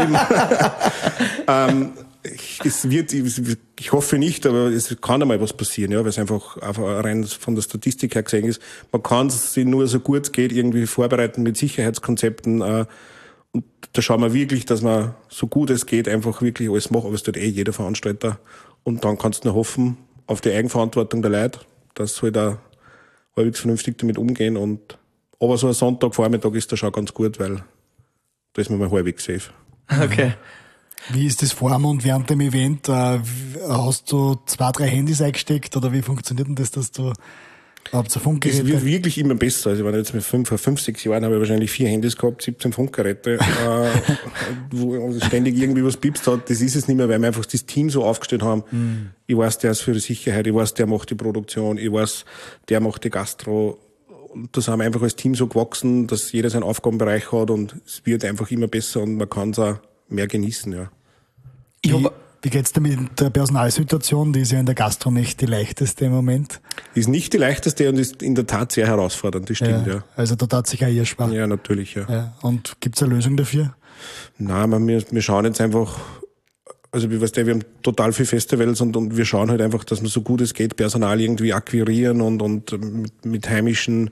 ähm, es wird, ich hoffe nicht, aber es kann einmal was passieren, ja, weil es einfach, einfach rein von der Statistik her gesehen ist. Man kann sich nur so gut es geht irgendwie vorbereiten mit Sicherheitskonzepten. Äh, und da schauen wir wirklich, dass man so gut es geht einfach wirklich alles macht, aber es tut eh jeder Veranstalter. Und dann kannst du nur hoffen auf die Eigenverantwortung der Leute, dass sie halt auch halbwegs vernünftig damit umgehen. Und aber so ein Sonntagvormittag ist da schon ganz gut, weil da ist man mal halbwegs safe. Okay. Wie ist das vor und während dem Event? Äh, hast du zwei, drei Handys eingesteckt oder wie funktioniert denn das, dass du überhaupt so Funkgeräte? Es wird wirklich immer besser. Also, wenn ich jetzt mit fünf, vor fünf, sechs Jahren habe ich wahrscheinlich vier Handys gehabt, siebzehn Funkgeräte, äh, wo ständig irgendwie was piepst hat. Das ist es nicht mehr, weil wir einfach das Team so aufgestellt haben. Mm. Ich weiß, der ist für die Sicherheit, ich weiß, der macht die Produktion, ich weiß, der macht die Gastro. Und da sind wir einfach als Team so gewachsen, dass jeder seinen Aufgabenbereich hat und es wird einfach immer besser und man kann es auch mehr genießen, ja. Wie, wie geht's dir mit der Personalsituation? Die ist ja in der Gastro nicht die leichteste im Moment. Ist nicht die leichteste und ist in der Tat sehr herausfordernd, das stimmt, ja. ja. Also da tat sich auch ihr sparen. Ja, natürlich, ja. ja. Und gibt's eine Lösung dafür? Nein, wir, wir schauen jetzt einfach, also wie weißt du, wir haben total viele Festivals und, und wir schauen halt einfach, dass wir so gut es geht Personal irgendwie akquirieren und, und mit, mit heimischen,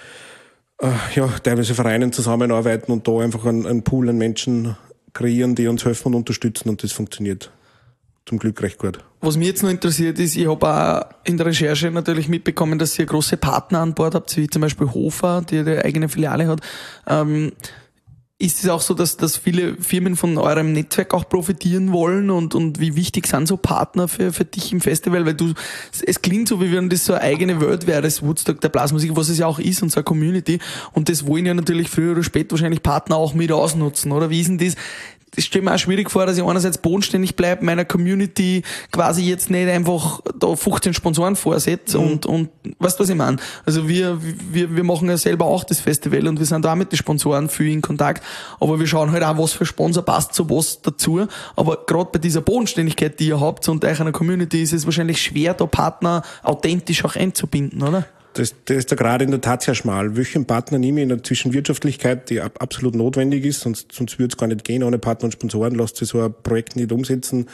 äh, ja, teilweise Vereinen zusammenarbeiten und da einfach einen, einen Pool an Menschen kreieren, die uns helfen und unterstützen und das funktioniert zum Glück recht gut. Was mich jetzt noch interessiert ist, ich habe auch in der Recherche natürlich mitbekommen, dass ihr große Partner an Bord habt, wie zum Beispiel Hofer, die eine eigene Filiale hat. Ähm, ist es auch so, dass, dass viele Firmen von eurem Netzwerk auch profitieren wollen und, und wie wichtig sind so Partner für, für dich im Festival? Weil du, es klingt so, wie wenn das so eine eigene Welt wäre, das Woodstock der Blasmusik, was es ja auch ist und so eine Community. Und das wollen ja natürlich früher oder später wahrscheinlich Partner auch mit ausnutzen, oder? Wie ist denn das? Das stellt mir auch schwierig vor, dass ich einerseits bodenständig bleibe, meiner Community quasi jetzt nicht einfach da fünfzehn Sponsoren vorsetze mhm. und, und, weißt du, was ich meine? Also wir, wir, wir machen ja selber auch das Festival und wir sind da auch mit den Sponsoren viel in Kontakt, aber wir schauen halt auch, was für Sponsor passt zu was dazu, aber gerade bei dieser Bodenständigkeit, die ihr habt und euch einer Community, ist es wahrscheinlich schwer, da Partner authentisch auch einzubinden, oder? Das, das ist da gerade in der Tat sehr schmal. Welchen Partner nehme ich in der Zwischenwirtschaftlichkeit, die ab, absolut notwendig ist, sonst, sonst würde es gar nicht gehen. Ohne Partner und Sponsoren lässt sich so ein Projekt nicht umsetzen.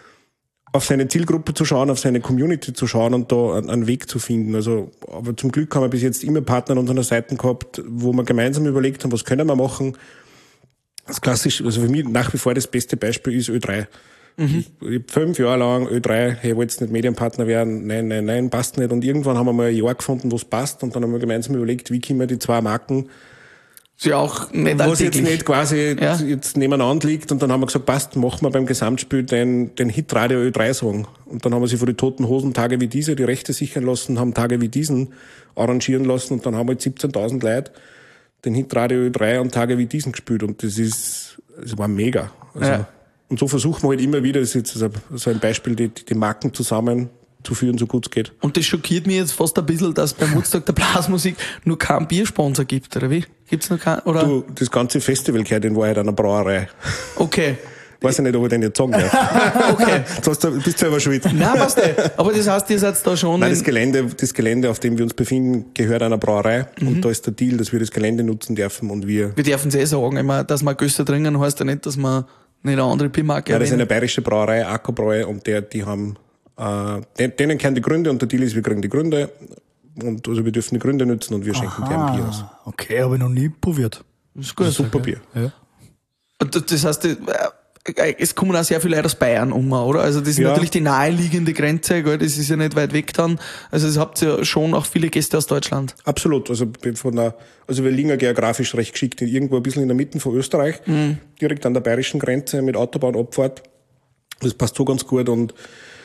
Auf seine Zielgruppe zu schauen, auf seine Community zu schauen und da einen, einen Weg zu finden. Also, aber zum Glück haben wir bis jetzt immer Partner an unserer Seite gehabt, wo wir gemeinsam überlegt haben, was können wir machen. Das klassisch, also für mich nach wie vor das beste Beispiel ist Ö drei. Mhm. Ich, ich hab fünf Jahre lang Ö drei, hey, wollt's nicht Medienpartner werden? Nein, nein, nein, passt nicht. Und irgendwann haben wir mal ein Jahr gefunden, wo es passt. Und dann haben wir gemeinsam überlegt, wie können wir die zwei Marken, ist ja auch nicht was jetzt nicht quasi ja. jetzt nebeneinander liegt. Und dann haben wir gesagt, passt, machen wir beim Gesamtspiel den, den Hitradio Ö drei Song. Und dann haben wir sie vor die Toten Hosen Tage wie diese die Rechte sichern lassen, haben Tage wie diesen arrangieren lassen. Und dann haben wir jetzt siebzehntausend Leute den Hitradio Ö drei und Tage wie diesen gespielt. Und das ist, das war mega. Also, ja. Und so versuchen wir halt immer wieder, das ist jetzt so ein Beispiel, die, die Marken zusammenzuführen, so gut es geht. Und das schockiert mich jetzt fast ein bisschen, dass beim Woodstock der Blasmusik nur keinen Biersponsor gibt, oder wie? Gibt's noch keinen, oder? Du, das ganze Festival gehört in Wahrheit einer Brauerei. Okay. Weiß ich nicht, ob ich den jetzt sagen darf. Okay. Du bist selber schuld. Nein, weißt du. Aber das heißt, ihr seid da schon... Nein, das Gelände, das Gelände, auf dem wir uns befinden, gehört einer Brauerei. Mhm. Und da ist der Deal, dass wir das Gelände nutzen dürfen und wir... Wir dürfen es eh sagen, immer, dass wir Göster trinken, heißt ja nicht, dass wir nicht eine andere Biermarke haben. Ja, das ist eine bayerische Brauerei, Akkobräu, und der, die haben, äh, denen kennen die Gründe und der Deal ist, wir kriegen die Gründe. Und also wir dürfen die Gründe nutzen und wir schenken dir ein Bier aus. Okay, habe ich noch nie probiert. Das ist gut. Das ist super Bier. Ja. Und das heißt, es kommen auch sehr viele Leute aus Bayern um, oder? Also das ist ja natürlich die naheliegende Grenze, gell? Das ist ja nicht weit weg dann. Also das habt ihr schon auch viele Gäste aus Deutschland. Absolut. Also von der, also wir liegen ja geografisch recht geschickt irgendwo ein bisschen in der Mitte von Österreich, mhm. direkt an der bayerischen Grenze mit Autobahnabfahrt. Das passt so ganz gut und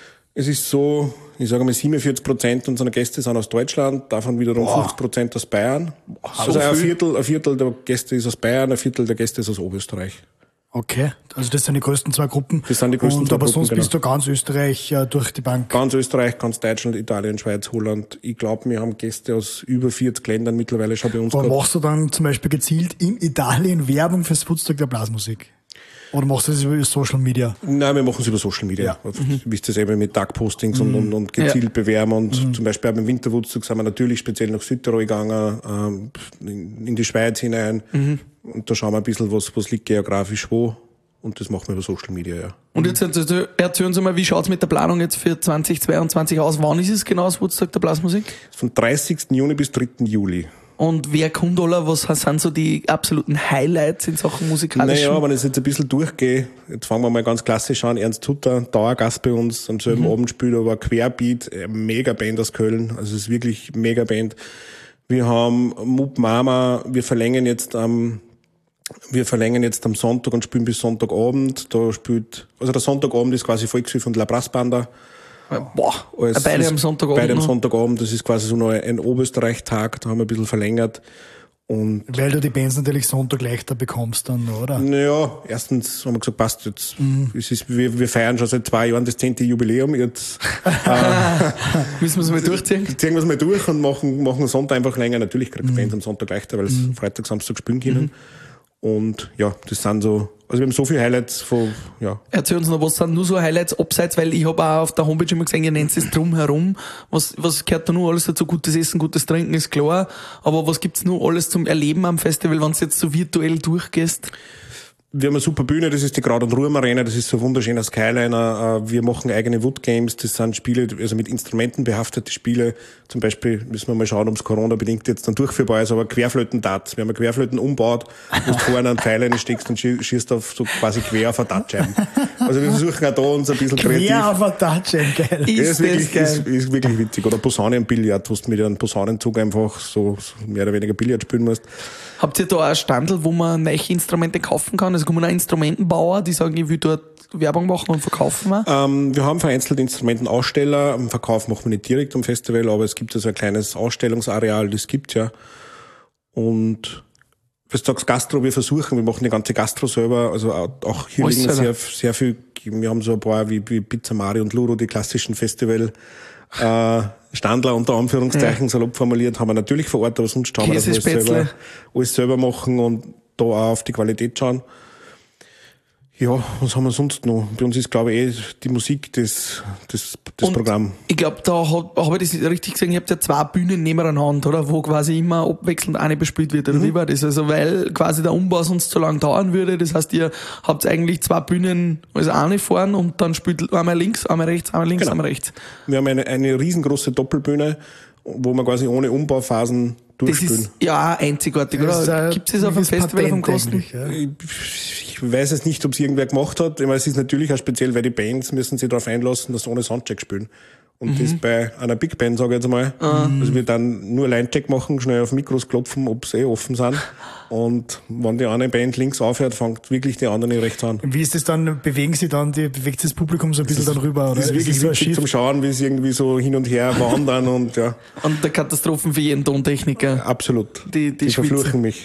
es ist so, ich sage mal, siebenundvierzig Prozent unserer Gäste sind aus Deutschland, davon wiederum Boah. fünfzig Prozent aus Bayern. Boah, also so ein Viertel, ein Viertel der Gäste ist aus Bayern, ein Viertel der Gäste ist aus Oberösterreich. Okay, also das sind die größten zwei Gruppen. Das sind die größten und, zwei aber Gruppen, sonst genau. bist du ganz Österreich äh, durch die Bank. Ganz Österreich, ganz Deutschland, Italien, Schweiz, Holland. Ich glaube, wir haben Gäste aus über vierzig Ländern mittlerweile schon bei uns. Aber machst du dann zum Beispiel gezielt in Italien Werbung fürs Woodstock der Blasmusik? Oder machst du das über Social Media? Nein, wir machen es über Social Media. Ja. Mhm. Wisst ihr selber, mit Tagpostings mhm. und, und, und gezielt ja. bewerben. Und mhm. zum Beispiel beim Winterwoodstock sind wir natürlich speziell nach Südtirol gegangen, ähm, in, in die Schweiz hinein. Mhm. Und da schauen wir ein bisschen, was, was liegt geografisch wo. Und das machen wir über Social Media, ja. Und jetzt erzählen Sie mal, wie schaut's mit der Planung jetzt für zwanzig zweiundzwanzig aus? Wann ist es genau, das Woodstock der Blasmusik? Von dreißigsten Juni bis dritten Juli. Und wer kommt alle? Was sind so die absoluten Highlights in Sachen musikalischen? Naja, wenn ich jetzt ein bisschen durchgehe, jetzt fangen wir mal ganz klassisch an. Ernst Hutter, Dauergast bei uns, am selben mhm. Abend spielt aber Querbeat, eine Mega-Band aus Köln. Also es ist wirklich Mega-Band. Wir haben Mup Mama, wir verlängern jetzt am, wir verlängern jetzt am Sonntag und spielen bis Sonntagabend. Da spielt, also der Sonntagabend ist quasi Volkslied von La Brassbanda. Boah, als, beide am Sonntagabend. Beide am Sonntagabend, das ist quasi so noch ein Oberösterreich-Tag, da haben wir ein bisschen verlängert. Und weil du die Bands natürlich Sonntag leichter bekommst dann, oder? Naja, erstens haben wir gesagt, passt jetzt. Mhm. Es ist, wir, wir feiern schon seit zwei Jahren das zehnte Jubiläum. Jetzt äh, müssen wir es mal durchziehen. Ziehen wir es mal durch und machen, machen Sonntag einfach länger. Natürlich kriegt die mhm. Bands am Sonntag leichter, weil es mhm. Freitag, Samstag spielen können. Mhm. Und ja, das sind so, also wir haben so viele Highlights von, ja. Erzähl uns noch, was sind nur so Highlights abseits, weil ich habe auch auf der Homepage immer gesehen, ihr nennt es drumherum. Was, was gehört da nur alles dazu? Gutes Essen, gutes Trinken ist klar. Aber was gibt's nur alles zum Erleben am Festival, wenn du jetzt so virtuell durchgehst? wir haben eine super Bühne, das ist die Kraut- und Ruhm Arena, das ist so ein wunderschöner Skyliner. Wir machen eigene Wood Games, das sind Spiele, also mit Instrumenten behaftete Spiele. Zum Beispiel müssen wir mal schauen, ob es Corona-bedingt jetzt dann durchführbar ist, aber Querflöten-Darts. Wir haben eine Querflöten umbaut, wo du vorne einen Pfeil reinsteckst und schießt auf so quasi quer auf eine Dartscheibe. Also wir versuchen auch da uns ein bisschen kreativ. Quer auf eine Dartscheibe, geil. Ja, ist, Ist wirklich, das ist, geil. ist wirklich witzig. Oder Posaunenbillard, wo du mit einem Posaunenzug einfach so, so mehr oder weniger Billard spielen musst. Habt ihr da ein Standel, wo man neue Instrumente kaufen kann? Also kommen auch Instrumentenbauer, die sagen, ich will dort Werbung machen und verkaufen wir? Ähm, wir haben vereinzelt Instrumentenaussteller. Am Verkauf machen wir nicht direkt am Festival, aber es gibt also ein kleines Ausstellungsareal, das gibt ja. Und was du sagst, Gastro, wir versuchen, wir machen die ganze Gastro selber. Also auch hier Alles liegen selber. sehr, sehr viel, wir haben so ein paar wie, wie Pizza Mari und Luro, die klassischen Festival äh, Standler unter Anführungszeichen ja. salopp formuliert, haben wir natürlich vor Ort, aber sonst schauen wir, dass wir alles selber, alles selber machen und da auch auf die Qualität schauen. Ja, was haben wir sonst noch? Bei uns ist, glaube ich, eh die Musik das, das, das Und Programm. Ich glaube, da habe hab ich das richtig gesehen, ihr habt ja zwei Bühnen nebeneinander, oder? Wo quasi immer abwechselnd eine bespielt wird, oder mhm. wie war das? Also, weil quasi der Umbau sonst zu lang dauern würde. Das heißt, ihr habt eigentlich zwei Bühnen, also eine vorn und dann spielt einmal links, einmal rechts, einmal links, Genau. einmal rechts. Wir haben eine, eine riesengroße Doppelbühne, wo wir quasi ohne Umbauphasen Das durchspielen. ist ja einzigartig, Das ist oder? ein Gibt es das auf dem ziemliches Festival vom Patent Kosten? eigentlich, ja. Ich weiß es nicht, ob es irgendwer gemacht hat. Ich meine, es ist natürlich auch speziell, weil die Bands müssen sich darauf einlassen, dass sie ohne Soundcheck spielen. Und mhm. das bei einer Big Band, sage ich jetzt mal. Mhm. Also wir dann nur Line-Check machen, schnell auf Mikros klopfen, ob sie eh offen sind. Und wenn die eine Band links aufhört, fängt wirklich die andere nicht rechts an. Wie ist das dann? Bewegen sie dann, die, bewegt sich das Publikum so ein bisschen Das ist- dann rüber? Oder? Das ist wirklich so ein witzig Schiff? zum Schauen, wie sie irgendwie so hin und her wandern und ja, Und der Katastrophen für jeden Tontechniker. absolut. Die- die schwitzen. verfluchen mich.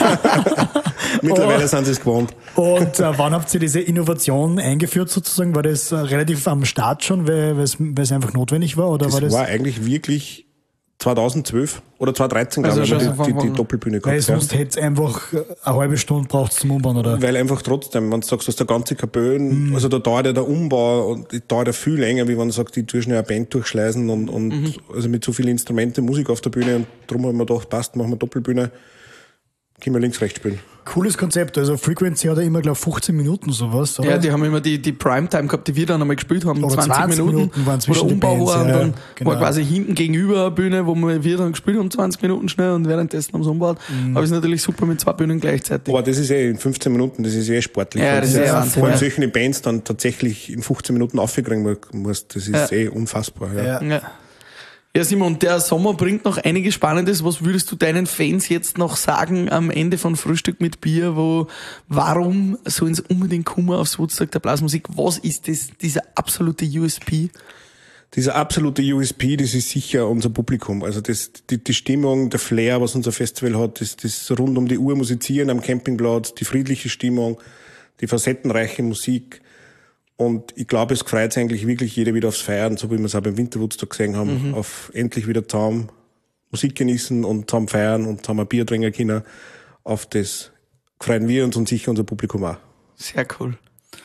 Mittlerweile Oh. sind sie es gewohnt. Und äh, wann habt ihr diese Innovation eingeführt sozusagen? War das äh, relativ am Start schon, weil weil es weil es einfach notwendig war? Oder Das war war, das? eigentlich wirklich zweitausendzwölf oder zweitausenddreizehn, Also glaube ich, schon haben wir die, von- die, die Doppelbühne Weil gehabt. Ja. sonst hätte es einfach äh, eine halbe Stunde braucht zum Umbauen, oder? Weil einfach trotzdem, wenn du sagst, dass der ganze Kabön, Mhm. also da dauert ja der Umbau und da dauert ja viel länger, wie wenn du sagst, die tue schnell eine Band durchschleißen und, und Mhm. also mit so vielen Instrumenten, Musik auf der Bühne und darum haben wir gedacht, passt, machen wir Doppelbühne, können wir links, rechts spielen. Cooles Konzept. Also Frequency hat ja immer, glaube ich, fünfzehn Minuten sowas, oder? Ja, die haben immer die, die Primetime gehabt, die wir dann einmal gespielt haben, Oder zwanzig, zwanzig Minuten, Minuten waren wo der zwischen den Umbau Bands, war und ja, dann genau. war quasi hinten gegenüber eine Bühne, wo wir, wir dann gespielt haben, zwanzig Minuten schnell und währenddessen haben sie umgebaut. Mhm. Aber es ist natürlich super mit zwei Bühnen gleichzeitig. Aber das ist eh in fünfzehn Minuten, das ist eh sportlich. Ja, Und das ist eh Wahnsinn, vor allem ja. solche Bands dann tatsächlich in fünfzehn Minuten aufkriegen musst, das ist Ja. eh unfassbar. Ja. Ja. Ja. Ja, Simon, der Sommer bringt noch einiges Spannendes. Was würdest du deinen Fans jetzt noch sagen am Ende von Frühstück mit Bier? Wo, warum sollen sie unbedingt kommen aufs Woodstock der Blasmusik? Was ist das, dieser absolute U S P? Dieser absolute U S P, das ist sicher unser Publikum. Also das, die, die Stimmung, der Flair, was unser Festival hat, das, das rund um die Uhr musizieren am Campingplatz, die friedliche Stimmung, die facettenreiche Musik. Und ich glaube, es freut sich eigentlich wirklich jeder wieder aufs Feiern, so wie wir es auch beim Winterwoodstock gesehen haben, Mhm. auf endlich wieder zusammen Musik genießen und zusammen feiern und zusammen ein Bier trinken können. Auf das freuen wir uns und sicher unser Publikum auch. Sehr cool.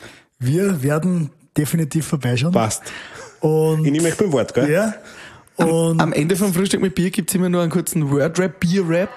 Wir werden definitiv vorbeischauen. Passt. Und, Ich nehme euch beim Wort, gell? ja. Und Am Ende vom Frühstück mit Bier gibt's immer nur einen kurzen Word-Rap, Bier-Rap.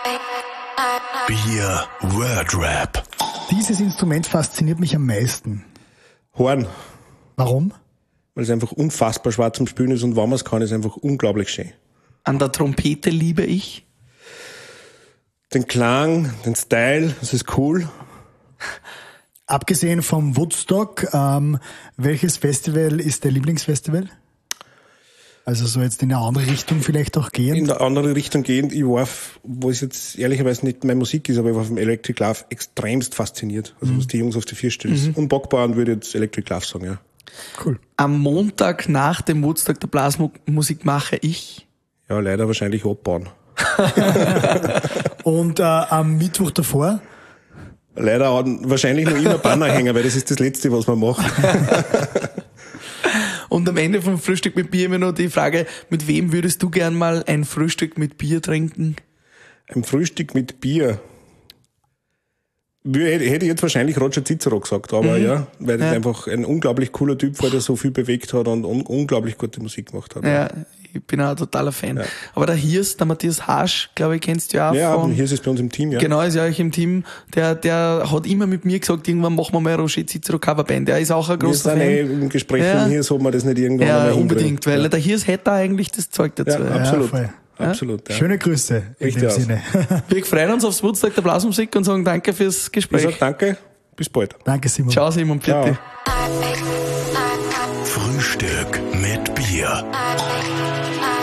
Bier Word Rap. dieses Instrument fasziniert mich am meisten. Horn, Warum? weil es einfach unfassbar schwarz zum Spielen ist und wenn man es kann, ist einfach unglaublich schön. An der Trompete liebe ich. Den Klang, den Style, das ist cool. Abgesehen vom Woodstock, ähm, welches Festival ist dein Lieblingsfestival? Also so jetzt in eine andere Richtung vielleicht auch gehen? In eine andere Richtung gehend, ich war, wo es jetzt ehrlicherweise nicht meine Musik ist, aber ich war vom Electric Love extremst fasziniert. Also was die Jungs auf die vier stellen. Mhm. Unbockbar und würde jetzt Electric Love sagen, ja. Cool. Am Montag nach dem Woodstock der Blasmusik mache ich. Ja, leider wahrscheinlich abbauen. Und äh, am Mittwoch davor? Leider auch wahrscheinlich noch immer Banner hängen, weil das ist das Letzte, was man macht. Und am Ende vom Frühstück mit Bier immer noch die Frage, mit wem würdest du gern mal ein Frühstück mit Bier trinken? Ein Frühstück mit Bier. Hätte ich jetzt wahrscheinlich Roger Cicero gesagt, aber mhm. ja, weil das ja. einfach ein unglaublich cooler Typ war, der so viel bewegt hat und un- unglaublich gute Musik gemacht hat. Ja, ich bin auch ein totaler Fan. Ja. Aber der Hirs, der Matthias Hasch, glaube ich, kennst du ja auch. Ja, von, Hirs ist bei uns im Team, ja. Genau, ist ja auch im Team. Der, der hat immer mit mir gesagt, irgendwann machen wir mal eine Roger Cicero Coverband. Der ist auch ein großer Fan. Wir sind eh im Gespräch ja. mit dem Hirs, ob wir das nicht irgendwann ja, mal unbedingt, weil ja. der Hirs hätte eigentlich das Zeug dazu. Ja, absolut. Ja, Absolut, ja. Schöne Grüße in Richtig dem aus. Sinne. Wir freuen uns aufs Woodstock der Blasmusik und sagen danke fürs Gespräch. Ich sag danke, bis bald. Danke, Simon. Ciao, Simon, bitte. Frühstück mit Bier.